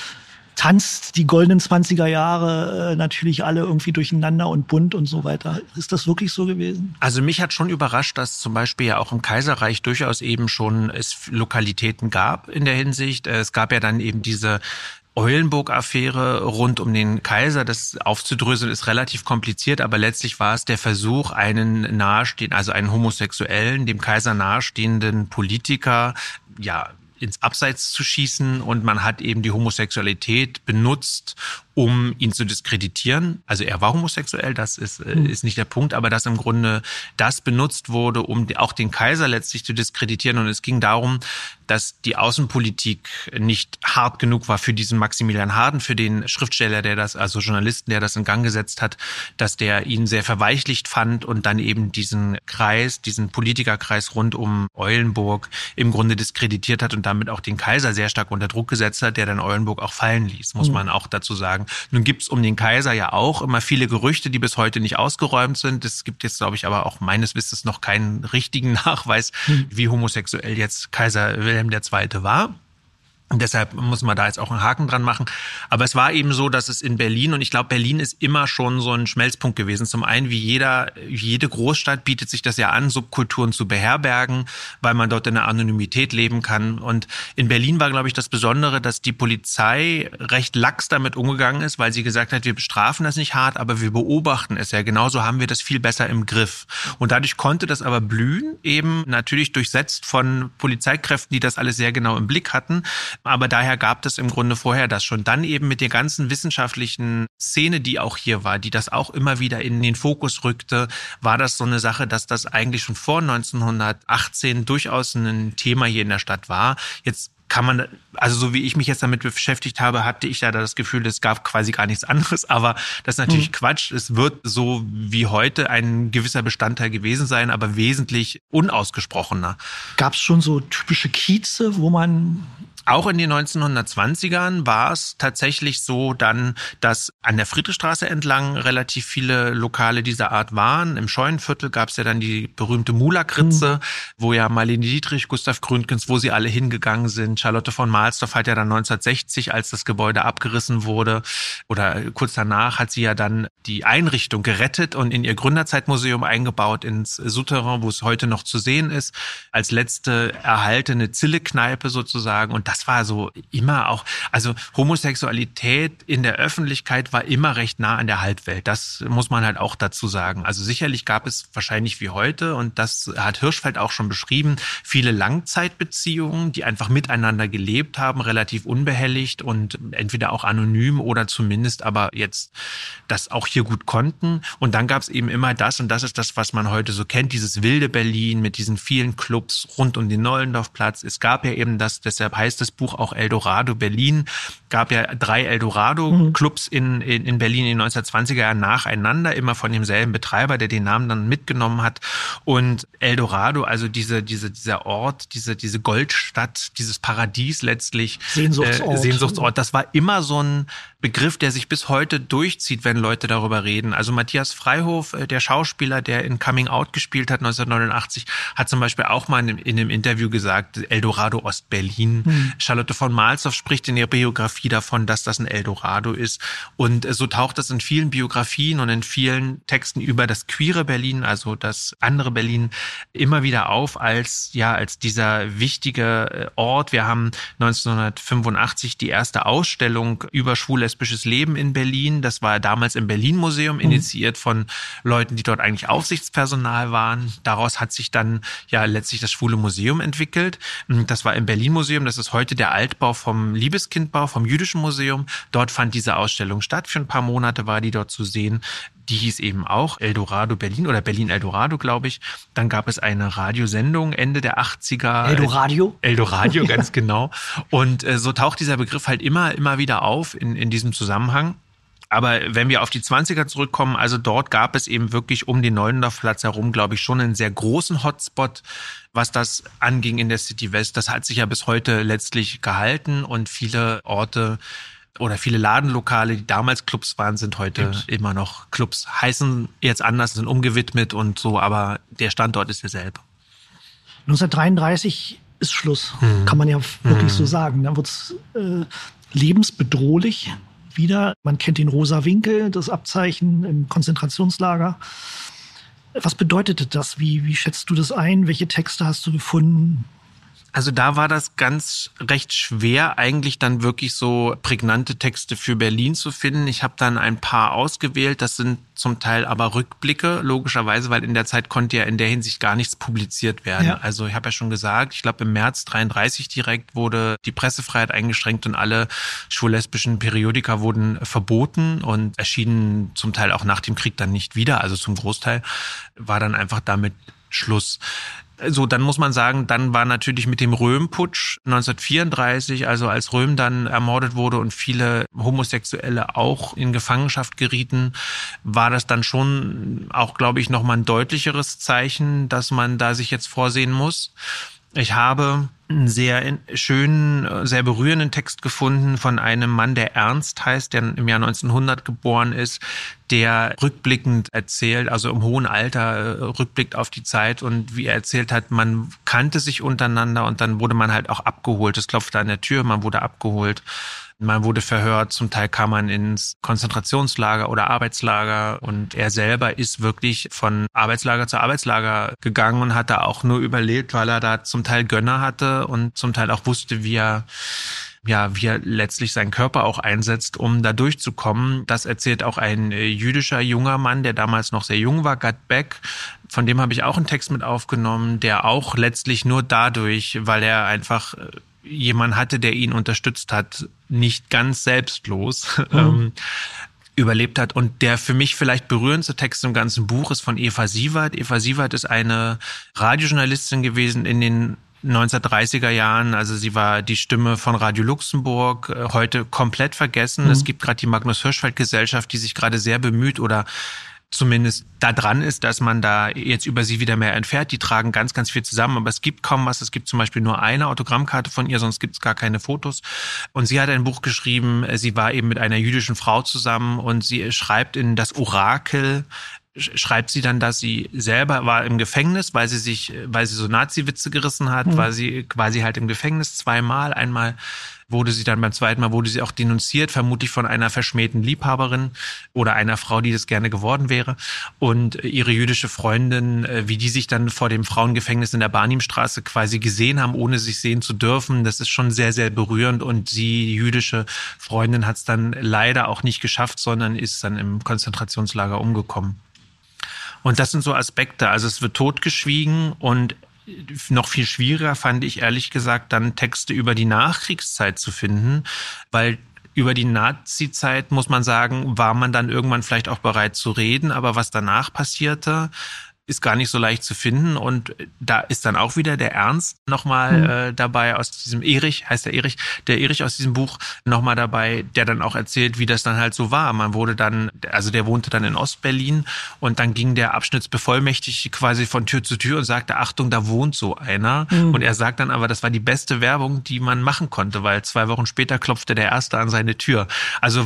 tanzt die goldenen zwanziger Jahre äh, natürlich alle irgendwie durcheinander und bunt und so weiter. Ist das wirklich so gewesen? Also mich hat schon überrascht, dass zum Beispiel ja auch im Kaiserreich durchaus eben schon es Lokalitäten gab in der Hinsicht. Es gab ja dann eben diese Eulenburg-Affäre rund um den Kaiser, das aufzudröseln ist relativ kompliziert, aber letztlich war es der Versuch, einen nahestehenden, also einen Homosexuellen, dem Kaiser nahestehenden Politiker, ja, ins Abseits zu schießen und man hat eben die Homosexualität benutzt, um ihn zu diskreditieren. Also er war homosexuell, das ist, mhm. ist nicht der Punkt, aber dass im Grunde das benutzt wurde, um auch den Kaiser letztlich zu diskreditieren. Und es ging darum, dass die Außenpolitik nicht hart genug war für diesen Maximilian Harden, für den Schriftsteller, der das, also Journalisten, der das in Gang gesetzt hat, dass der ihn sehr verweichlicht fand und dann eben diesen Kreis, diesen Politikerkreis rund um Eulenburg im Grunde diskreditiert hat und damit auch den Kaiser sehr stark unter Druck gesetzt hat, der dann Eulenburg auch fallen ließ, muss mhm. man auch dazu sagen. Nun gibt's um den Kaiser ja auch immer viele Gerüchte, die bis heute nicht ausgeräumt sind. Es gibt jetzt, glaube ich, aber auch meines Wissens noch keinen richtigen Nachweis, mhm. wie homosexuell jetzt Kaiser Wilhelm der Zweite war. Und deshalb muss man da jetzt auch einen Haken dran machen. Aber es war eben so, dass es in Berlin, und ich glaube, Berlin ist immer schon so ein Schmelzpunkt gewesen. Zum einen, wie jeder, wie jede Großstadt bietet sich das ja an, Subkulturen zu beherbergen, weil man dort in der Anonymität leben kann. Und in Berlin war, glaube ich, das Besondere, dass die Polizei recht lax damit umgegangen ist, weil sie gesagt hat, wir bestrafen das nicht hart, aber wir beobachten es ja. Genauso haben wir das viel besser im Griff. Und dadurch konnte das aber blühen, eben natürlich durchsetzt von Polizeikräften, die das alles sehr genau im Blick hatten. Aber daher gab es im Grunde vorher das schon. Dann eben mit der ganzen wissenschaftlichen Szene, die auch hier war, die das auch immer wieder in den Fokus rückte, war das so eine Sache, dass das eigentlich schon vor neunzehnhundertachtzehn durchaus ein Thema hier in der Stadt war. Jetzt kann man, also so wie ich mich jetzt damit beschäftigt habe, hatte ich ja das Gefühl, es gab quasi gar nichts anderes, aber das ist natürlich mhm. Quatsch. Es wird so wie heute ein gewisser Bestandteil gewesen sein, aber wesentlich unausgesprochener. Gab es schon so typische Kieze, wo man... Auch in den neunzehnhundertzwanzigern war es tatsächlich so dann, dass an der Friedrichstraße entlang relativ viele Lokale dieser Art waren. Im Scheunenviertel gab es ja dann die berühmte Mula-Kritze, mhm. wo ja Marlene Dietrich, Gustav Gründgens, wo sie alle hingegangen sind. Charlotte von Mahlsdorf hat ja dann neunzehnhundertsechzig, als das Gebäude abgerissen wurde, oder kurz danach hat sie ja dann die Einrichtung gerettet und in ihr Gründerzeitmuseum eingebaut ins Souterrain, wo es heute noch zu sehen ist, als letzte erhaltene Zille-Kneipe sozusagen. Und das war so immer auch, also Homosexualität in der Öffentlichkeit war immer recht nah an der Halbwelt. Das muss man halt auch dazu sagen. Also sicherlich gab es wahrscheinlich wie heute, und das hat Hirschfeld auch schon beschrieben, viele Langzeitbeziehungen, die einfach miteinander gelebt haben, relativ unbehelligt und entweder auch anonym oder zumindest aber jetzt das auch hier gut konnten. Und dann gab es eben immer das, und das ist das, was man heute so kennt, dieses wilde Berlin mit diesen vielen Clubs rund um den Nollendorfplatz. Es gab ja eben das, deshalb heißt das Buch auch Eldorado Berlin. Gab ja drei Eldorado-Clubs in, in, in Berlin in den neunzehnhundertzwanziger Jahren nacheinander, immer von demselben Betreiber, der den Namen dann mitgenommen hat. Und Eldorado, also diese, diese, dieser Ort, diese, diese Goldstadt, dieses Paradies letztlich. Sehnsuchtsort. Äh, Sehnsuchtsort. Das war immer so ein Begriff, der sich bis heute durchzieht, wenn Leute darüber reden. Also Matthias Freihof, der Schauspieler, der in Coming Out gespielt hat neunzehnhundertneunundachtzig, hat zum Beispiel auch mal in, in einem Interview gesagt, Eldorado Ostberlin. Hm. Charlotte von Mahlsdorf spricht in ihrer Biografie davon, dass das ein Eldorado ist. Und so taucht das in vielen Biografien und in vielen Texten über das queere Berlin, also das andere Berlin, immer wieder auf als, ja, als dieser wichtige Ort. Wir haben neunzehnhundertfünfundachtzig die erste Ausstellung über schwul-lesbisches Leben in Berlin. Das war damals im Berlin-Museum, initiiert von Leuten, die dort eigentlich Aufsichtspersonal waren. Daraus hat sich dann ja letztlich das Schwule Museum entwickelt. Das war im Berlin-Museum. Das ist heute der Altbau vom Liebeskindbau, vom Jüdischen Museum. Dort fand diese Ausstellung statt. Für ein paar Monate war die dort zu sehen. Die hieß eben auch Eldorado Berlin oder Berlin Eldorado, glaube ich. Dann gab es eine Radiosendung Ende der achtziger. Eldoradio? Eldoradio, ganz genau. Und äh, so taucht dieser Begriff halt immer, immer wieder auf in, in diesem Zusammenhang. Aber wenn wir auf die zwanziger zurückkommen, also dort gab es eben wirklich um den Nollendorfplatz herum, glaube ich, schon einen sehr großen Hotspot, was das anging in der City West. Das hat sich ja bis heute letztlich gehalten, und viele Orte oder viele Ladenlokale, die damals Clubs waren, sind heute Ups. immer noch Clubs. Heißen jetzt anders, sind umgewidmet und so, aber der Standort ist derselbe. neunzehnhundertdreiunddreißig ist Schluss, hm. kann man ja wirklich hm. so sagen. Dann wird es äh, lebensbedrohlich wieder. Man kennt den Rosa Winkel, das Abzeichen im Konzentrationslager. Was bedeutete das? Wie, wie schätzt du das ein? Welche Texte hast du gefunden? Also da war das ganz recht schwer, eigentlich dann wirklich so prägnante Texte für Berlin zu finden. Ich habe dann ein paar ausgewählt. Das sind zum Teil aber Rückblicke, logischerweise, weil in der Zeit konnte ja in der Hinsicht gar nichts publiziert werden. Ja. Also ich habe ja schon gesagt, ich glaube im März dreiunddreißig direkt wurde die Pressefreiheit eingeschränkt und alle schwul-lesbischen Periodika wurden verboten und erschienen zum Teil auch nach dem Krieg dann nicht wieder. Also zum Großteil war dann einfach damit Schluss. So, dann muss man sagen, dann war natürlich mit dem Röhm-Putsch neunzehnhundertvierunddreißig, also als Röhm dann ermordet wurde und viele Homosexuelle auch in Gefangenschaft gerieten, war das dann schon auch, glaube ich, nochmal ein deutlicheres Zeichen, dass man da sich jetzt vorsehen muss. Ich habe einen sehr schönen, sehr berührenden Text gefunden von einem Mann, der Ernst heißt, der im Jahr neunzehnhundert geboren ist, der rückblickend erzählt, also im hohen Alter rückblickt auf die Zeit, und wie er erzählt hat, man kannte sich untereinander und dann wurde man halt auch abgeholt. Es klopfte an der Tür, man wurde abgeholt. Man wurde verhört, zum Teil kam man ins Konzentrationslager oder Arbeitslager, und er selber ist wirklich von Arbeitslager zu Arbeitslager gegangen und hat da auch nur überlebt, weil er da zum Teil Gönner hatte und zum Teil auch wusste, wie er ja, wie er letztlich seinen Körper auch einsetzt, um da durchzukommen. Das erzählt auch ein jüdischer junger Mann, der damals noch sehr jung war, Gad Beck. Von dem habe ich auch einen Text mit aufgenommen, der auch letztlich nur dadurch, weil er einfach jemand hatte, der ihn unterstützt hat, nicht ganz selbstlos Mhm. ähm, überlebt hat. Und der für mich vielleicht berührendste Text im ganzen Buch ist von Eva Sievert. Eva Sievert ist eine Radiojournalistin gewesen in den neunzehnhundertdreißiger Jahren. Also sie war die Stimme von Radio Luxemburg, heute komplett vergessen. Mhm. Es gibt gerade die Magnus-Hirschfeld-Gesellschaft, die sich gerade sehr bemüht oder zumindest da dran ist, dass man da jetzt über sie wieder mehr entfährt. Die tragen ganz, ganz viel zusammen, aber es gibt kaum was. Es gibt zum Beispiel nur eine Autogrammkarte von ihr, sonst gibt es gar keine Fotos. Und sie hat ein Buch geschrieben, sie war eben mit einer jüdischen Frau zusammen und sie schreibt in das Orakel, schreibt sie dann, dass sie selber war im Gefängnis, weil sie sich, weil sie so Nazi-Witze gerissen hat, mhm. war sie quasi halt im Gefängnis zweimal. Einmal wurde sie dann beim zweiten Mal wurde sie auch denunziert, vermutlich von einer verschmähten Liebhaberin oder einer Frau, die das gerne geworden wäre. Und ihre jüdische Freundin, wie die sich dann vor dem Frauengefängnis in der Barnimstraße quasi gesehen haben, ohne sich sehen zu dürfen, das ist schon sehr, sehr berührend. Und sie, die jüdische Freundin, hat es dann leider auch nicht geschafft, sondern ist dann im Konzentrationslager umgekommen. Und das sind so Aspekte. Also es wird totgeschwiegen und noch viel schwieriger fand ich ehrlich gesagt dann Texte über die Nachkriegszeit zu finden, weil über die Nazi-Zeit, muss man sagen, war man dann irgendwann vielleicht auch bereit zu reden, aber was danach passierte, ist gar nicht so leicht zu finden und da ist dann auch wieder der Ernst nochmal mhm. äh, dabei aus diesem Erich, heißt der Erich, der Erich aus diesem Buch nochmal dabei, der dann auch erzählt, wie das dann halt so war. Man wurde dann, also der wohnte dann in Ostberlin und dann ging der Abschnittsbevollmächtigte quasi von Tür zu Tür und sagte, Achtung, da wohnt so einer. Mhm. Und er sagt dann aber, das war die beste Werbung, die man machen konnte, weil zwei Wochen später klopfte der Erste an seine Tür. Also,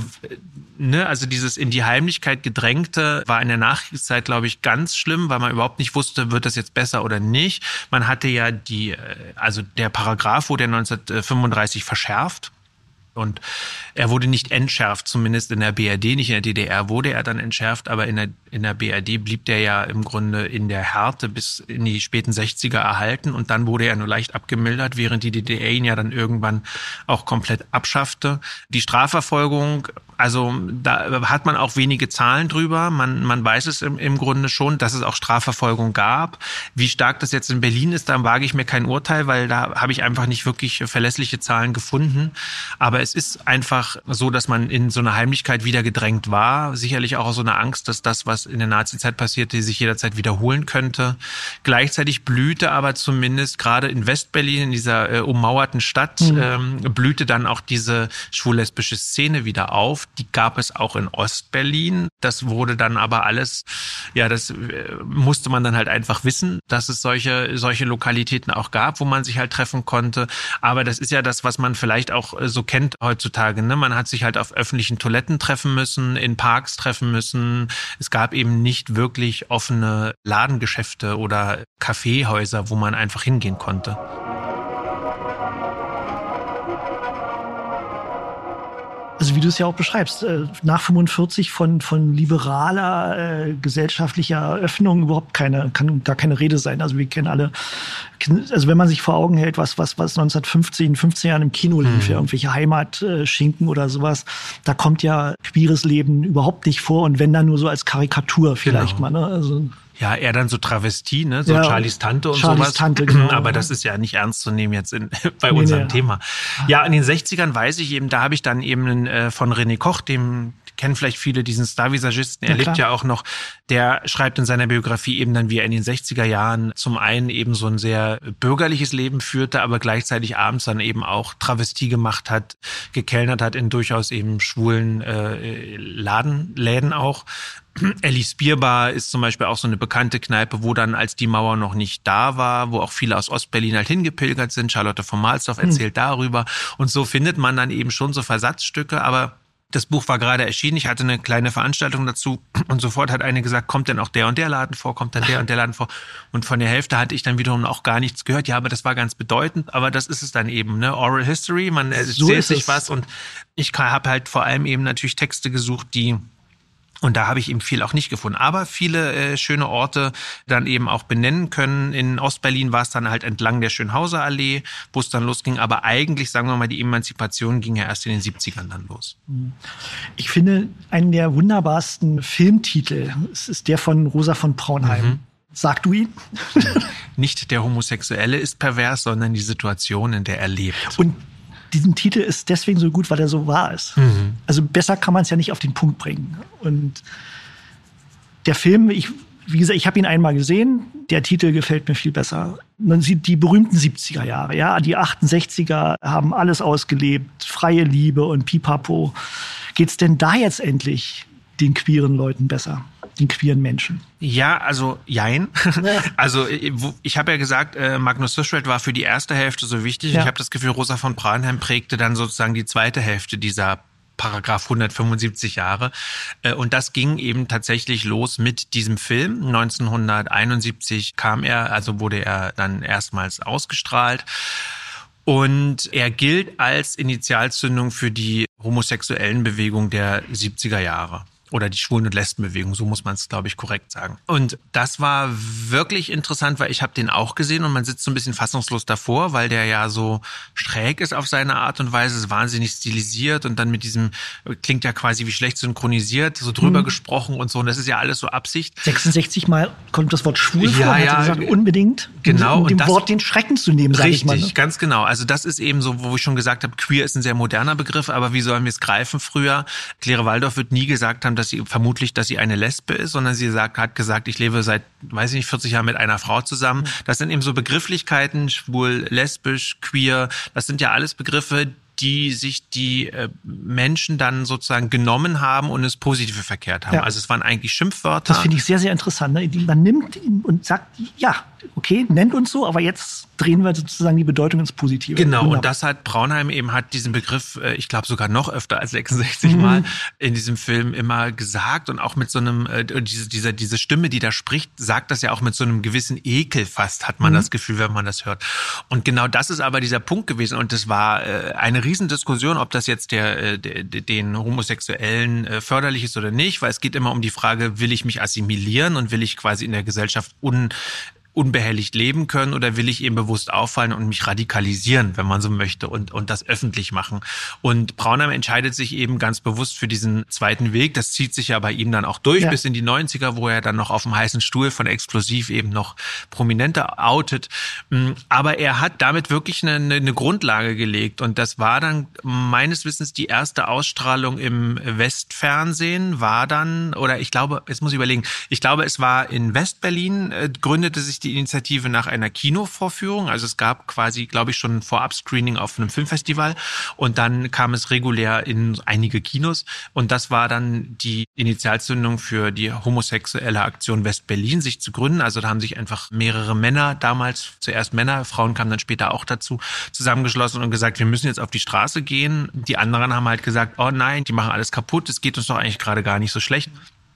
ne, also dieses in die Heimlichkeit gedrängte war in der Nachkriegszeit, glaube ich, ganz schlimm, weil man überhaupt nicht wusste, wird das jetzt besser oder nicht. Man hatte ja die, also der Paragraph wurde ja neunzehnhundertfünfunddreißig verschärft. Und er wurde nicht entschärft, zumindest in der B R D, nicht in der D D R wurde er dann entschärft, aber in der, in der B R D blieb der ja im Grunde in der Härte bis in die späten sechziger erhalten und dann wurde er nur leicht abgemildert, während die D D R ihn ja dann irgendwann auch komplett abschaffte. Die Strafverfolgung, also da hat man auch wenige Zahlen drüber. Man, man weiß es im, im Grunde schon, dass es auch Strafverfolgung gab. Wie stark das jetzt in Berlin ist, da wage ich mir kein Urteil, weil da habe ich einfach nicht wirklich verlässliche Zahlen gefunden. Aber es ist einfach so, dass man in so eine Heimlichkeit wieder gedrängt war. Sicherlich auch aus so einer Angst, dass das, was in der Nazizeit passierte, sich jederzeit wiederholen könnte. Gleichzeitig blühte aber zumindest gerade in Westberlin, in dieser äh, ummauerten Stadt, mhm. ähm, blühte dann auch diese schwul-lesbische Szene wieder auf. Die gab es auch in Ostberlin. Das wurde dann aber alles, ja, das äh, musste man dann halt einfach wissen, dass es solche, solche Lokalitäten auch gab, wo man sich halt treffen konnte. Aber das ist ja das, was man vielleicht auch äh, so kennt heutzutage. Ne? Man hat sich halt auf öffentlichen Toiletten treffen müssen, in Parks treffen müssen. Es gab eben nicht wirklich offene Ladengeschäfte oder Kaffeehäuser, wo man einfach hingehen konnte. Also wie du es ja auch beschreibst, nach fünfundvierzig von, von liberaler äh, gesellschaftlicher Öffnung überhaupt keine, kann da keine Rede sein. Also wir kennen alle, also wenn man sich vor Augen hält, was, was, was neunzehnhundertfünfzig, in den fünfziger Jahren im Kino lief, mhm. ja, irgendwelche Heimatschinken oder sowas, da kommt ja queeres Leben überhaupt nicht vor und wenn dann nur so als Karikatur vielleicht genau. mal, ne? Also ja, eher dann so Travestie, ne, so ja, Charlies Tante und Charlies sowas. Tante, genau. Aber das ist ja nicht ernst zu nehmen jetzt in, bei nee, unserem nee. Thema. Ja, in den sechzigern weiß ich eben, da habe ich dann eben äh, von René Koch, dem kennen vielleicht viele diesen Starvisagisten, er ja, lebt ja auch noch, der schreibt in seiner Biografie eben dann, wie er in den sechziger Jahren zum einen eben so ein sehr bürgerliches Leben führte, aber gleichzeitig abends dann eben auch Travestie gemacht hat, gekellnert hat in durchaus eben schwulen äh, Laden, Läden auch. Ellis Bierbar ist zum Beispiel auch so eine bekannte Kneipe, wo dann, als die Mauer noch nicht da war, wo auch viele aus Ostberlin halt hingepilgert sind. Charlotte von Mahlsdorf erzählt hm. darüber. Und so findet man dann eben schon so Versatzstücke, aber das Buch war gerade erschienen, ich hatte eine kleine Veranstaltung dazu und sofort hat eine gesagt, kommt denn auch der und der Laden vor, kommt dann der und der Laden vor. Und von der Hälfte hatte ich dann wiederum auch gar nichts gehört. Ja, aber das war ganz bedeutend, aber das ist es dann eben, ne? Oral History, man so erzählt sich was und ich habe halt vor allem eben natürlich Texte gesucht, die und da habe ich eben viel auch nicht gefunden. Aber viele äh, schöne Orte dann eben auch benennen können. In Ostberlin war es dann halt entlang der Schönhauser Allee, wo es dann losging. Aber eigentlich, sagen wir mal, die Emanzipation ging ja erst in den siebzigern dann los. Ich finde, einen der wunderbarsten Filmtitel ist der von Rosa von Braunheim. Mhm. Sag du ihn. Nicht der Homosexuelle ist pervers, sondern die Situation, in der er lebt. Und diesen Titel ist deswegen so gut, weil er so wahr ist. Mhm. Also besser kann man es ja nicht auf den Punkt bringen. Und der Film, ich, wie gesagt, ich habe ihn einmal gesehen. Der Titel gefällt mir viel besser. Man sieht die berühmten siebziger Jahre. Ja? Die achtundsechziger haben alles ausgelebt. Freie Liebe und Pipapo. Geht's denn da jetzt endlich den queeren Leuten besser? Den queeren Menschen? Ja, also jein. Ja. Also ich habe ja gesagt, Magnus Hirschfeld war für die erste Hälfte so wichtig. Ja. Ich habe das Gefühl, Rosa von Braunheim prägte dann sozusagen die zweite Hälfte dieser Paragraph hundertfünfundsiebzig Jahre. Und das ging eben tatsächlich los mit diesem Film. neunzehnhunderteinundsiebzig kam er, also wurde er dann erstmals ausgestrahlt. Und er gilt als Initialzündung für die homosexuellen Bewegung der siebziger Jahre. Oder die Schwulen- und Lesbenbewegung, so muss man es, glaube ich, korrekt sagen. Und das war wirklich interessant, weil ich habe den auch gesehen und man sitzt so ein bisschen fassungslos davor, weil der ja so schräg ist auf seine Art und Weise, ist wahnsinnig stilisiert und dann mit diesem, klingt ja quasi wie schlecht synchronisiert, so drüber mhm. gesprochen und so. Und das ist ja alles so Absicht. sechsundsechzig Mal kommt das Wort schwul ja, vor, ja, gesagt, unbedingt, genau, um dem das, Wort den Schrecken zu nehmen, sage ich mal. Richtig, ne? ganz genau. Also das ist eben so, wo ich schon gesagt habe, queer ist ein sehr moderner Begriff, aber wie sollen wir es greifen früher? Claire Waldorf wird nie gesagt haben, dass sie vermutlich, dass sie eine Lesbe ist, sondern sie sagt, hat gesagt, ich lebe seit, weiß ich nicht, vierzig Jahren mit einer Frau zusammen. Das sind eben so Begrifflichkeiten, schwul, lesbisch, queer, das sind ja alles Begriffe, die sich die äh, Menschen dann sozusagen genommen haben und ins Positive verkehrt haben. Ja. Also es waren eigentlich Schimpfwörter. Das finde ich sehr, sehr interessant. Ne? Man nimmt ihn und sagt, ja, okay, nennt uns so, aber jetzt drehen wir sozusagen die Bedeutung ins Positive. Genau, Wunderbar. Und das hat Braunheim eben, hat diesen Begriff, äh, ich glaube sogar noch öfter als sechsundsechzig mhm. Mal in diesem Film immer gesagt und auch mit so einem, äh, diese, diese, diese Stimme, die da spricht, sagt das ja auch mit so einem gewissen Ekel fast, hat man mhm. das Gefühl, wenn man das hört. Und genau das ist aber dieser Punkt gewesen und das war äh, eine Riesendiskussion, ob das jetzt der, der den Homosexuellen äh, förderlich ist oder nicht, weil es geht immer um die Frage, will ich mich assimilieren und will ich quasi in der Gesellschaft un unbehelligt leben können oder will ich eben bewusst auffallen und mich radikalisieren, wenn man so möchte, und und das öffentlich machen. Und Braunheim entscheidet sich eben ganz bewusst für diesen zweiten Weg. Das zieht sich ja bei ihm dann auch durch ja. bis in die neunziger, wo er dann noch auf dem heißen Stuhl von Explosiv eben noch prominenter outet. Aber er hat damit wirklich eine, eine Grundlage gelegt und das war dann meines Wissens die erste Ausstrahlung im Westfernsehen, war dann, oder ich glaube, jetzt muss ich überlegen, ich glaube, es war in Westberlin, äh, gründete sich die Initiative nach einer Kinovorführung. Also es gab quasi, glaube ich, schon ein Vorab-Screening auf einem Filmfestival und dann kam es regulär in einige Kinos und das war dann die Initialzündung für die homosexuelle Aktion Westberlin, sich zu gründen. Also da haben sich einfach mehrere Männer damals, zuerst Männer, Frauen kamen dann später auch dazu, zusammengeschlossen und gesagt, wir müssen jetzt auf die Straße gehen. Die anderen haben halt gesagt, oh nein, die machen alles kaputt, es geht uns doch eigentlich gerade gar nicht so schlecht.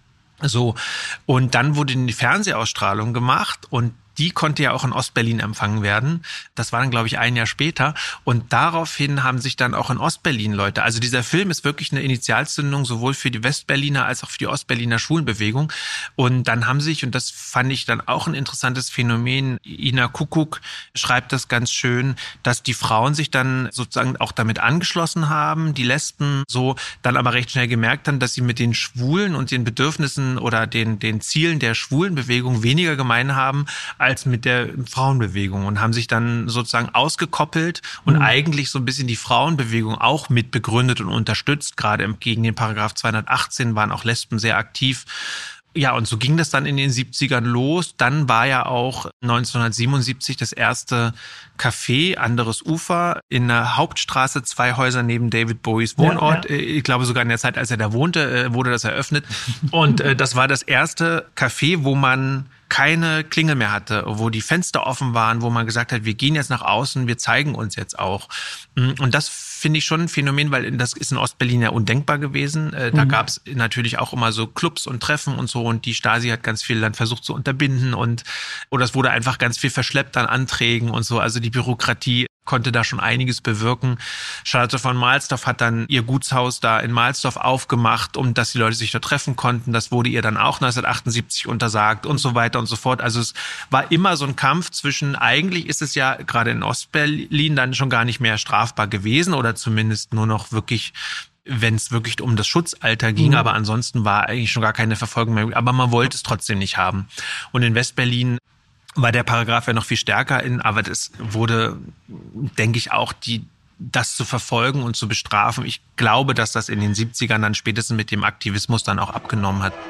So, und dann wurde die Fernsehausstrahlung gemacht und die konnte ja auch in Ostberlin empfangen werden. Das war dann, glaube ich, ein Jahr später. Und daraufhin haben sich dann auch in Ostberlin Leute, also dieser Film ist wirklich eine Initialzündung sowohl für die Westberliner als auch für die Ostberliner Schwulenbewegung. Und dann haben sich, und das fand ich dann auch ein interessantes Phänomen, Ina Kuckuck schreibt das ganz schön, dass die Frauen sich dann sozusagen auch damit angeschlossen haben, die Lesben so, dann aber recht schnell gemerkt haben, dass sie mit den Schwulen und den Bedürfnissen oder den, den Zielen der Schwulenbewegung weniger gemein haben, als mit der Frauenbewegung und haben sich dann sozusagen ausgekoppelt und mhm. eigentlich so ein bisschen die Frauenbewegung auch mit begründet und unterstützt. Gerade gegen den Paragraph zweihundertachtzehn waren auch Lesben sehr aktiv. Ja, und so ging das dann in den siebzigern los. Dann war ja auch neunzehnhundertsiebenundsiebzig das erste Café, anderes Ufer, in der Hauptstraße, zwei Häuser neben David Bowies Wohnort. Ja, ja. Ich glaube sogar in der Zeit, als er da wohnte, wurde das eröffnet. Und das war das erste Café, wo man keine Klingel mehr hatte, wo die Fenster offen waren, wo man gesagt hat, wir gehen jetzt nach außen, wir zeigen uns jetzt auch. Und das finde ich schon ein Phänomen, weil das ist in Ostberlin ja undenkbar gewesen. Da mhm. gab es natürlich auch immer so Clubs und Treffen und so und die Stasi hat ganz viel dann versucht zu unterbinden und oder es wurde einfach ganz viel verschleppt an Anträgen und so. Also die Bürokratie konnte da schon einiges bewirken. Charlotte von Mahlsdorf hat dann ihr Gutshaus da in Mahlsdorf aufgemacht, um dass die Leute sich da treffen konnten. Das wurde ihr dann auch neunzehnhundertachtundsiebzig untersagt und so weiter und so fort. Also es war immer so ein Kampf zwischen, eigentlich ist es ja gerade in Ostberlin dann schon gar nicht mehr strafbar gewesen oder zumindest nur noch wirklich wenn es wirklich um das Schutzalter ging, Mhm. aber ansonsten war eigentlich schon gar keine Verfolgung mehr. Aber man wollte es trotzdem nicht haben. Und in Westberlin war der Paragraph ja noch viel stärker in, aber das wurde, denke ich, auch die das zu verfolgen und zu bestrafen. Ich glaube, dass das in den siebzigern dann spätestens mit dem Aktivismus dann auch abgenommen hat.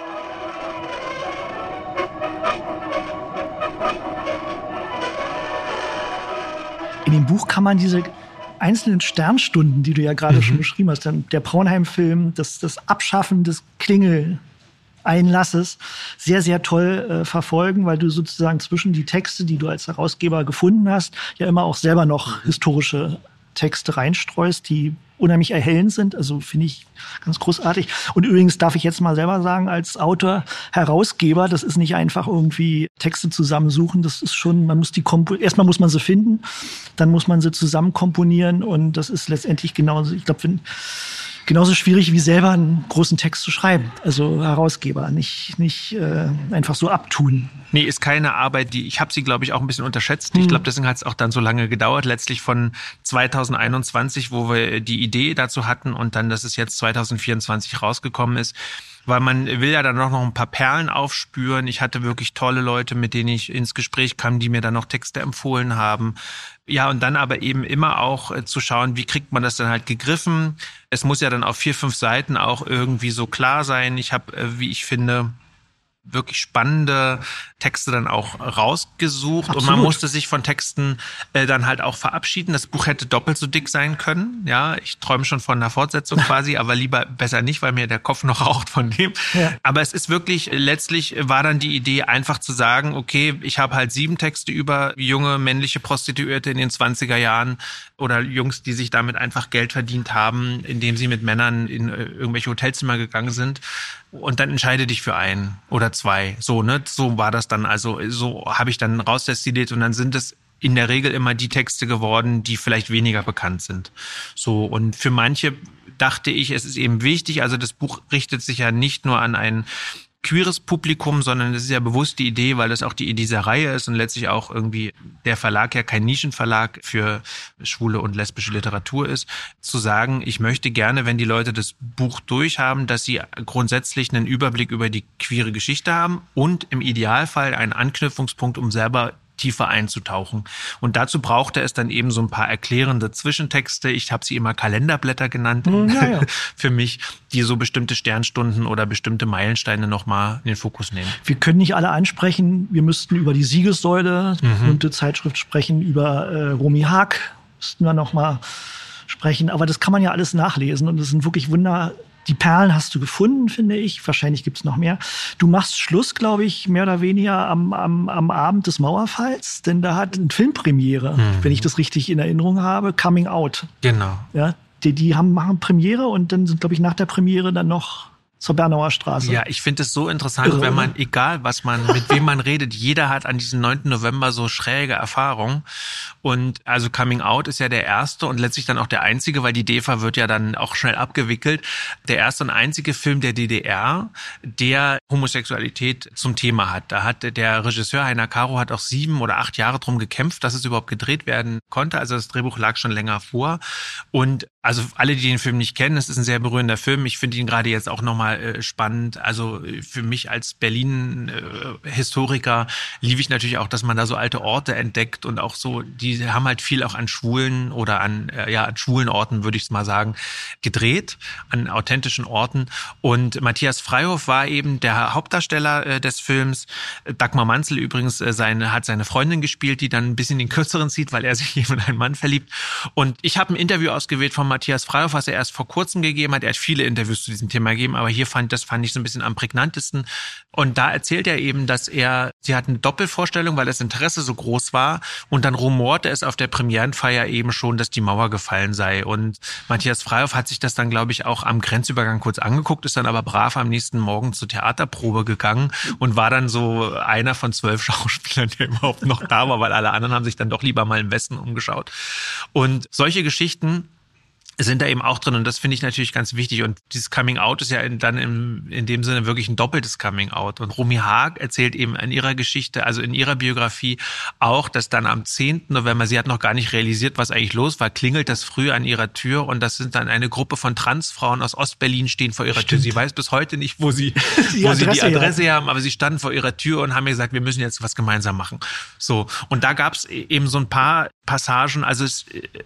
In dem Buch kann man diese einzelnen Sternstunden, die du ja gerade mhm. schon beschrieben hast, der Braunheim-Film, das, das Abschaffen des Klingel-Einlasses, sehr, sehr toll äh, verfolgen, weil du sozusagen zwischen die Texte, die du als Herausgeber gefunden hast, ja immer auch selber noch historische Texte reinstreust, die unheimlich erhellend sind. Also finde ich ganz großartig. Und übrigens darf ich jetzt mal selber sagen, als Autor, Herausgeber, das ist nicht einfach irgendwie Texte zusammensuchen. Das ist schon, man muss die Kompo- erstmal muss man sie finden, dann muss man sie zusammen komponieren und das ist letztendlich genauso, ich glaube, wenn genauso schwierig wie selber einen großen Text zu schreiben. Also Herausgeber, nicht, nicht äh, einfach so abtun. Nee, ist keine Arbeit, die, ich habe sie, glaube ich, auch ein bisschen unterschätzt. Ich glaube, deswegen hat es auch dann so lange gedauert. Letztlich von zweitausendeinundzwanzig, wo wir die Idee dazu hatten und dann, dass es jetzt zweitausendvierundzwanzig rausgekommen ist. Weil man will ja dann noch ein paar Perlen aufspüren. Ich hatte wirklich tolle Leute, mit denen ich ins Gespräch kam, die mir dann noch Texte empfohlen haben. Ja, und dann aber eben immer auch äh, zu schauen, wie kriegt man das dann halt gegriffen. Es muss ja dann auf vier, fünf Seiten auch irgendwie so klar sein. Ich habe, äh, wie ich finde, wirklich spannende Texte dann auch rausgesucht. Absolut. Und man musste sich von Texten äh, dann halt auch verabschieden. Das Buch hätte doppelt so dick sein können. Ja, ich träume schon von einer Fortsetzung quasi, aber lieber besser nicht, weil mir der Kopf noch raucht von dem. Ja. Aber es ist wirklich, letztlich war dann die Idee einfach zu sagen, okay, ich habe halt sieben Texte über junge männliche Prostituierte in den zwanziger Jahren oder Jungs, die sich damit einfach Geld verdient haben, indem sie mit Männern in äh, irgendwelche Hotelzimmer gegangen sind. Und dann entscheide dich für einen oder zwei. So, ne? So war das dann. Also so habe ich dann rausdestilliert und dann sind es in der Regel immer die Texte geworden, die vielleicht weniger bekannt sind. So, und für manche dachte ich, es ist eben wichtig, also das Buch richtet sich ja nicht nur an ein queeres Publikum, sondern es ist ja bewusst die Idee, weil das auch die Idee dieser Reihe ist und letztlich auch irgendwie der Verlag ja kein Nischenverlag für schwule und lesbische Literatur ist, zu sagen, ich möchte gerne, wenn die Leute das Buch durchhaben, dass sie grundsätzlich einen Überblick über die queere Geschichte haben und im Idealfall einen Anknüpfungspunkt, um selber tiefer einzutauchen. Und dazu brauchte es dann eben so ein paar erklärende Zwischentexte. Ich habe sie immer Kalenderblätter genannt, ja, ja. für mich, die so bestimmte Sternstunden oder bestimmte Meilensteine nochmal in den Fokus nehmen. Wir können nicht alle ansprechen. Wir müssten über die Siegessäule, die mhm. bunte Zeitschrift, sprechen, über äh, Romy Haag müssten wir nochmal sprechen. Aber das kann man ja alles nachlesen und das sind wirklich Wunder. Die Perlen hast du gefunden, finde ich. Wahrscheinlich gibt's noch mehr. Du machst Schluss, glaube ich, mehr oder weniger am, am, am Abend des Mauerfalls, denn da hat eine Filmpremiere, mhm. wenn ich das richtig in Erinnerung habe, Coming Out. Genau. Ja, die, die haben, machen Premiere und dann sind, glaube ich, nach der Premiere dann noch zur Bernauer Straße. Ja, ich finde es so interessant, Irre, wenn man, egal was man, mit wem man redet, jeder hat an diesem neunten November so schräge Erfahrungen. Und also Coming Out ist ja der erste und letztlich dann auch der einzige, weil die D E F A wird ja dann auch schnell abgewickelt. Der erste und einzige Film der D D R, der Homosexualität zum Thema hat. Da hat der Regisseur Heiner Caro hat auch sieben oder acht Jahre drum gekämpft, dass es überhaupt gedreht werden konnte. Also das Drehbuch lag schon länger vor. Und also alle, die den Film nicht kennen, es ist ein sehr berührender Film. Ich finde ihn gerade jetzt auch nochmal äh, spannend. Also für mich als Berlin-Historiker äh, liebe ich natürlich auch, dass man da so alte Orte entdeckt und auch so, die haben halt viel auch an schwulen oder an, äh, ja, an schwulen Orten, würde ich es mal sagen, gedreht, an authentischen Orten. Und Matthias Freihoff war eben der Hauptdarsteller äh, des Films. Dagmar Manzel übrigens äh, seine, hat seine Freundin gespielt, die dann ein bisschen den Kürzeren zieht, weil er sich eben in einen Mann verliebt. Und ich habe ein Interview ausgewählt von Matthias Freihoff, was er erst vor kurzem gegeben hat. Er hat viele Interviews zu diesem Thema gegeben, aber hier fand, das fand ich so ein bisschen am prägnantesten. Und da erzählt er eben, dass er, sie hat eine Doppelvorstellung, weil das Interesse so groß war. Und dann rumorte es auf der Premierenfeier eben schon, dass die Mauer gefallen sei. Und Matthias Freihoff hat sich das dann, glaube ich, auch am Grenzübergang kurz angeguckt, ist dann aber brav am nächsten Morgen zur Theaterprobe gegangen und war dann so einer von zwölf Schauspielern, der überhaupt noch da war, weil alle anderen haben sich dann doch lieber mal im Westen umgeschaut. Und solche Geschichten sind da eben auch drin und das finde ich natürlich ganz wichtig und dieses Coming Out ist ja in, dann im, in dem Sinne wirklich ein doppeltes Coming Out und Romy Haag erzählt eben in ihrer Geschichte, also in ihrer Biografie auch, dass dann am zehnten November, sie hat noch gar nicht realisiert, was eigentlich los war, klingelt das früh an ihrer Tür und das sind dann eine Gruppe von Transfrauen aus Ostberlin stehen vor ihrer Stimmt. Tür. Sie weiß bis heute nicht, wo sie die wo Adresse, sie die Adresse ja. haben, aber sie standen vor ihrer Tür und haben mir gesagt, wir müssen jetzt was gemeinsam machen. So, und da gab es eben so ein paar Passagen, also es,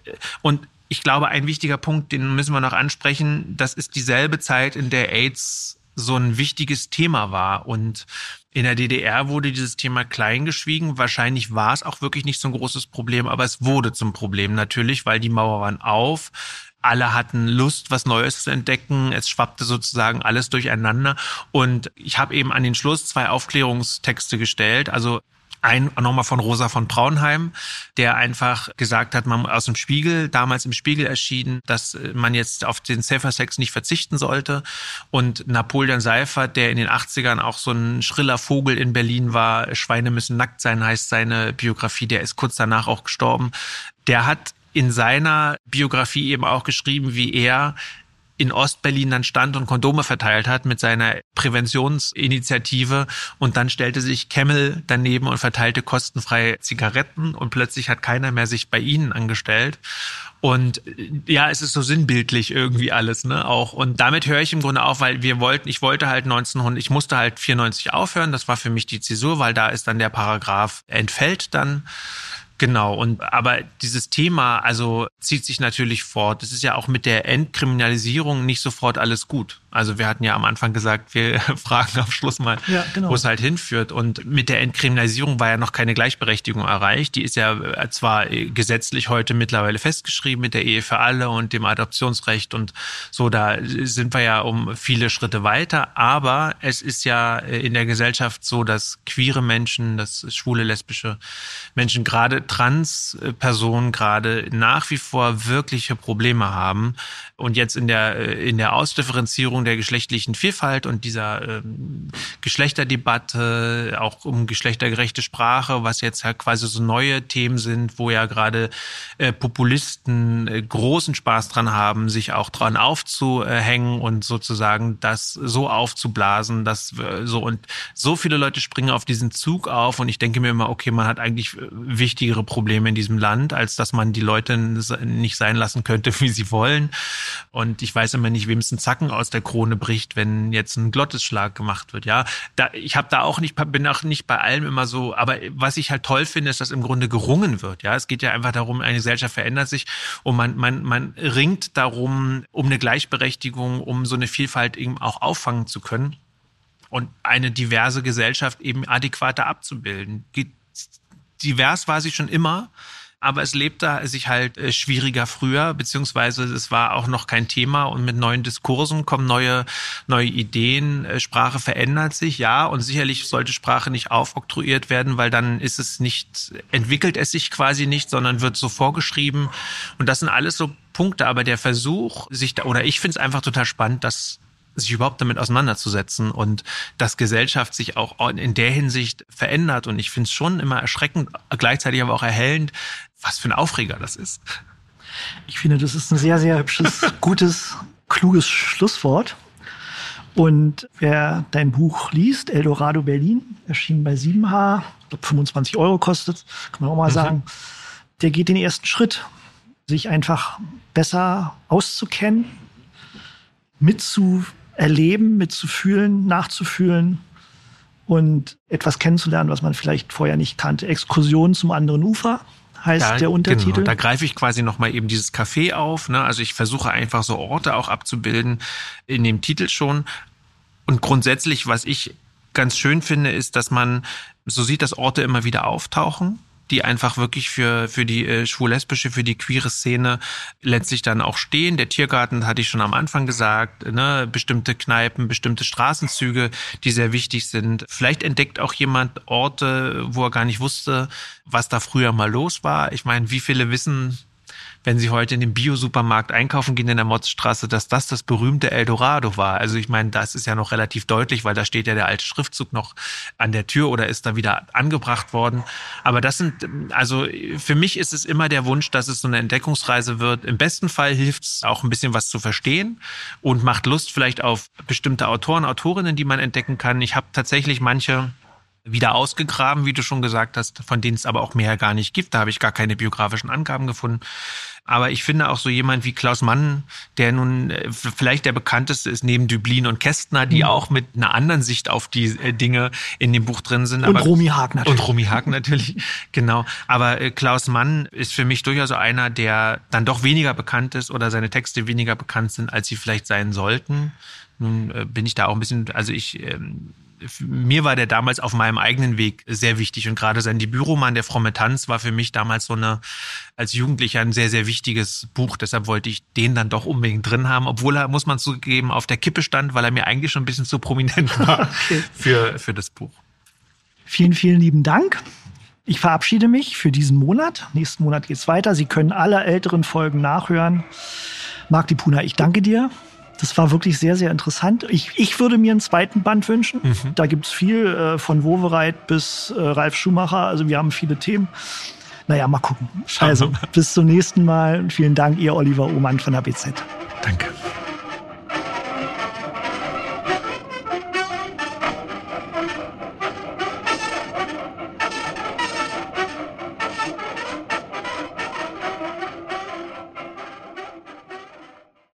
und ich glaube, ein wichtiger Punkt, den müssen wir noch ansprechen, das ist dieselbe Zeit, in der AIDS so ein wichtiges Thema war. Und in der D D R wurde dieses Thema kleingeschwiegen. Wahrscheinlich war es auch wirklich nicht so ein großes Problem, aber es wurde zum Problem natürlich, weil die Mauer waren auf. Alle hatten Lust, was Neues zu entdecken. Es schwappte sozusagen alles durcheinander. Und ich habe eben an den Schluss zwei Aufklärungstexte gestellt. Also ein nochmal von Rosa von Braunheim, der einfach gesagt hat, man aus dem Spiegel, damals im Spiegel erschienen, dass man jetzt auf den Safer Sex nicht verzichten sollte. Und Napoleon Seifert, der in den achtzigern auch so ein schriller Vogel in Berlin war, Schweine müssen nackt sein, heißt seine Biografie, der ist kurz danach auch gestorben. Der hat in seiner Biografie eben auch geschrieben, wie er in Ostberlin dann stand und Kondome verteilt hat mit seiner Präventionsinitiative und dann stellte sich Kemmel daneben und verteilte kostenfreie Zigaretten und plötzlich hat keiner mehr sich bei ihnen angestellt. Und ja, es ist so sinnbildlich irgendwie alles, ne, auch. Und damit höre ich im Grunde auf, weil wir wollten, ich wollte halt neunzehnhundert, ich musste halt vierundneunzig aufhören, das war für mich die Zäsur, weil da ist dann der Paragraph entfällt dann. Genau, und aber dieses Thema, also zieht sich natürlich fort. Es ist ja auch mit der Entkriminalisierung nicht sofort alles gut. Also wir hatten ja am Anfang gesagt, wir fragen am Schluss mal, ja, genau, wo es halt hinführt. Und mit der Entkriminalisierung war ja noch keine Gleichberechtigung erreicht. Die ist ja zwar gesetzlich heute mittlerweile festgeschrieben mit der Ehe für alle und dem Adoptionsrecht und so, da sind wir ja um viele Schritte weiter. Aber es ist ja in der Gesellschaft so, dass queere Menschen, dass schwule, lesbische Menschen, gerade Trans-Personen gerade nach wie vor wirkliche Probleme haben. Und jetzt in der, in der Ausdifferenzierung der geschlechtlichen Vielfalt und dieser ähm, Geschlechterdebatte, auch um geschlechtergerechte Sprache, was jetzt ja quasi so neue Themen sind, wo ja gerade äh, Populisten äh, großen Spaß dran haben, sich auch dran aufzuhängen und sozusagen das so aufzublasen, dass äh, so und so viele Leute springen auf diesen Zug auf und ich denke mir immer, okay, man hat eigentlich wichtigere Probleme in diesem Land, als dass man die Leute nicht sein lassen könnte, wie sie wollen. Und ich weiß immer nicht, wem es ein Zacken aus der Krone bricht, wenn jetzt ein Glottisschlag gemacht wird. Ja, da, ich habe da auch nicht, bin auch nicht bei allem immer so. Aber was ich halt toll finde, ist, dass im Grunde gerungen wird. Ja, es geht ja einfach darum, eine Gesellschaft verändert sich und man man man ringt darum, um eine Gleichberechtigung, um so eine Vielfalt eben auch auffangen zu können und eine diverse Gesellschaft eben adäquater abzubilden. Divers war sie schon immer. Aber es lebte sich halt äh, schwieriger früher, beziehungsweise es war auch noch kein Thema und mit neuen Diskursen kommen neue neue Ideen. Äh, Sprache verändert sich, ja, und sicherlich sollte Sprache nicht aufoktroyiert werden, weil dann ist es nicht, entwickelt es sich quasi nicht, sondern wird so vorgeschrieben. Und das sind alles so Punkte, aber der Versuch, sich da, oder ich finde es einfach total spannend, dass sich überhaupt damit auseinanderzusetzen und dass Gesellschaft sich auch in der Hinsicht verändert. Und ich finde es schon immer erschreckend, gleichzeitig aber auch erhellend, was für ein Aufreger das ist. Ich finde, das ist ein sehr, sehr hübsches, gutes, kluges Schlusswort. Und wer dein Buch liest, Eldorado Berlin, erschienen bei sieben H, ich glaube fünfundzwanzig Euro kostet, kann man auch mal mhm. sagen, der geht den ersten Schritt, sich einfach besser auszukennen, mitzuerleben, mitzufühlen, nachzufühlen und etwas kennenzulernen, was man vielleicht vorher nicht kannte. Exkursion zum anderen Ufer heißt da, der Untertitel. Genau, da greife ich quasi nochmal eben dieses Café auf. Ne? Also ich versuche einfach so Orte auch abzubilden in dem Titel schon. Und grundsätzlich, was ich ganz schön finde, ist, dass man so sieht, dass Orte immer wieder auftauchen, die einfach wirklich für für die äh, schwul-lesbische, für die queere Szene letztlich dann auch stehen. Der Tiergarten, hatte ich schon am Anfang gesagt, ne, bestimmte Kneipen, bestimmte Straßenzüge, die sehr wichtig sind. Vielleicht entdeckt auch jemand Orte, wo er gar nicht wusste, was da früher mal los war. Ich meine, wie viele wissen wenn Sie heute in den Bio-Supermarkt einkaufen gehen in der Motzstraße, dass das das berühmte Eldorado war. Also ich meine, das ist ja noch relativ deutlich, weil da steht ja der alte Schriftzug noch an der Tür oder ist da wieder angebracht worden. Aber das sind, also für mich ist es immer der Wunsch, dass es so eine Entdeckungsreise wird. Im besten Fall hilft es auch ein bisschen was zu verstehen und macht Lust vielleicht auf bestimmte Autoren, Autorinnen, die man entdecken kann. Ich habe tatsächlich manche wieder ausgegraben, wie du schon gesagt hast, von denen es aber auch mehr gar nicht gibt. Da habe ich gar keine biografischen Angaben gefunden. Aber ich finde auch so jemand wie Klaus Mann, der nun vielleicht der bekannteste ist neben Düblin und Kästner, die mhm. auch mit einer anderen Sicht auf die Dinge in dem Buch drin sind. Und aber, Romy Haag natürlich. Und Romy Haag natürlich, genau. Aber Klaus Mann ist für mich durchaus einer, der dann doch weniger bekannt ist oder seine Texte weniger bekannt sind, als sie vielleicht sein sollten. Nun bin ich da auch ein bisschen, also ich... Mir war der damals auf meinem eigenen Weg sehr wichtig und gerade sein Debütroman Der fromme Tanz war für mich damals so eine, als Jugendlicher ein sehr, sehr wichtiges Buch. Deshalb wollte ich den dann doch unbedingt drin haben, obwohl er, muss man zugeben, auf der Kippe stand, weil er mir eigentlich schon ein bisschen zu prominent war okay. für, für das Buch. Vielen, vielen lieben Dank. Ich verabschiede mich für diesen Monat. Nächsten Monat geht's weiter. Sie können alle älteren Folgen nachhören. Marc Lipuna, ich danke dir. Das war wirklich sehr, sehr interessant. Ich, ich würde mir einen zweiten Band wünschen. Mhm. Da gibt's viel, äh, von Wowereit bis äh, Ralf Schumacher. Also wir haben viele Themen. Naja, mal gucken. Schauen also, bis zum nächsten Mal. Vielen Dank, ihr Oliver Ohmann von der B Z. Danke.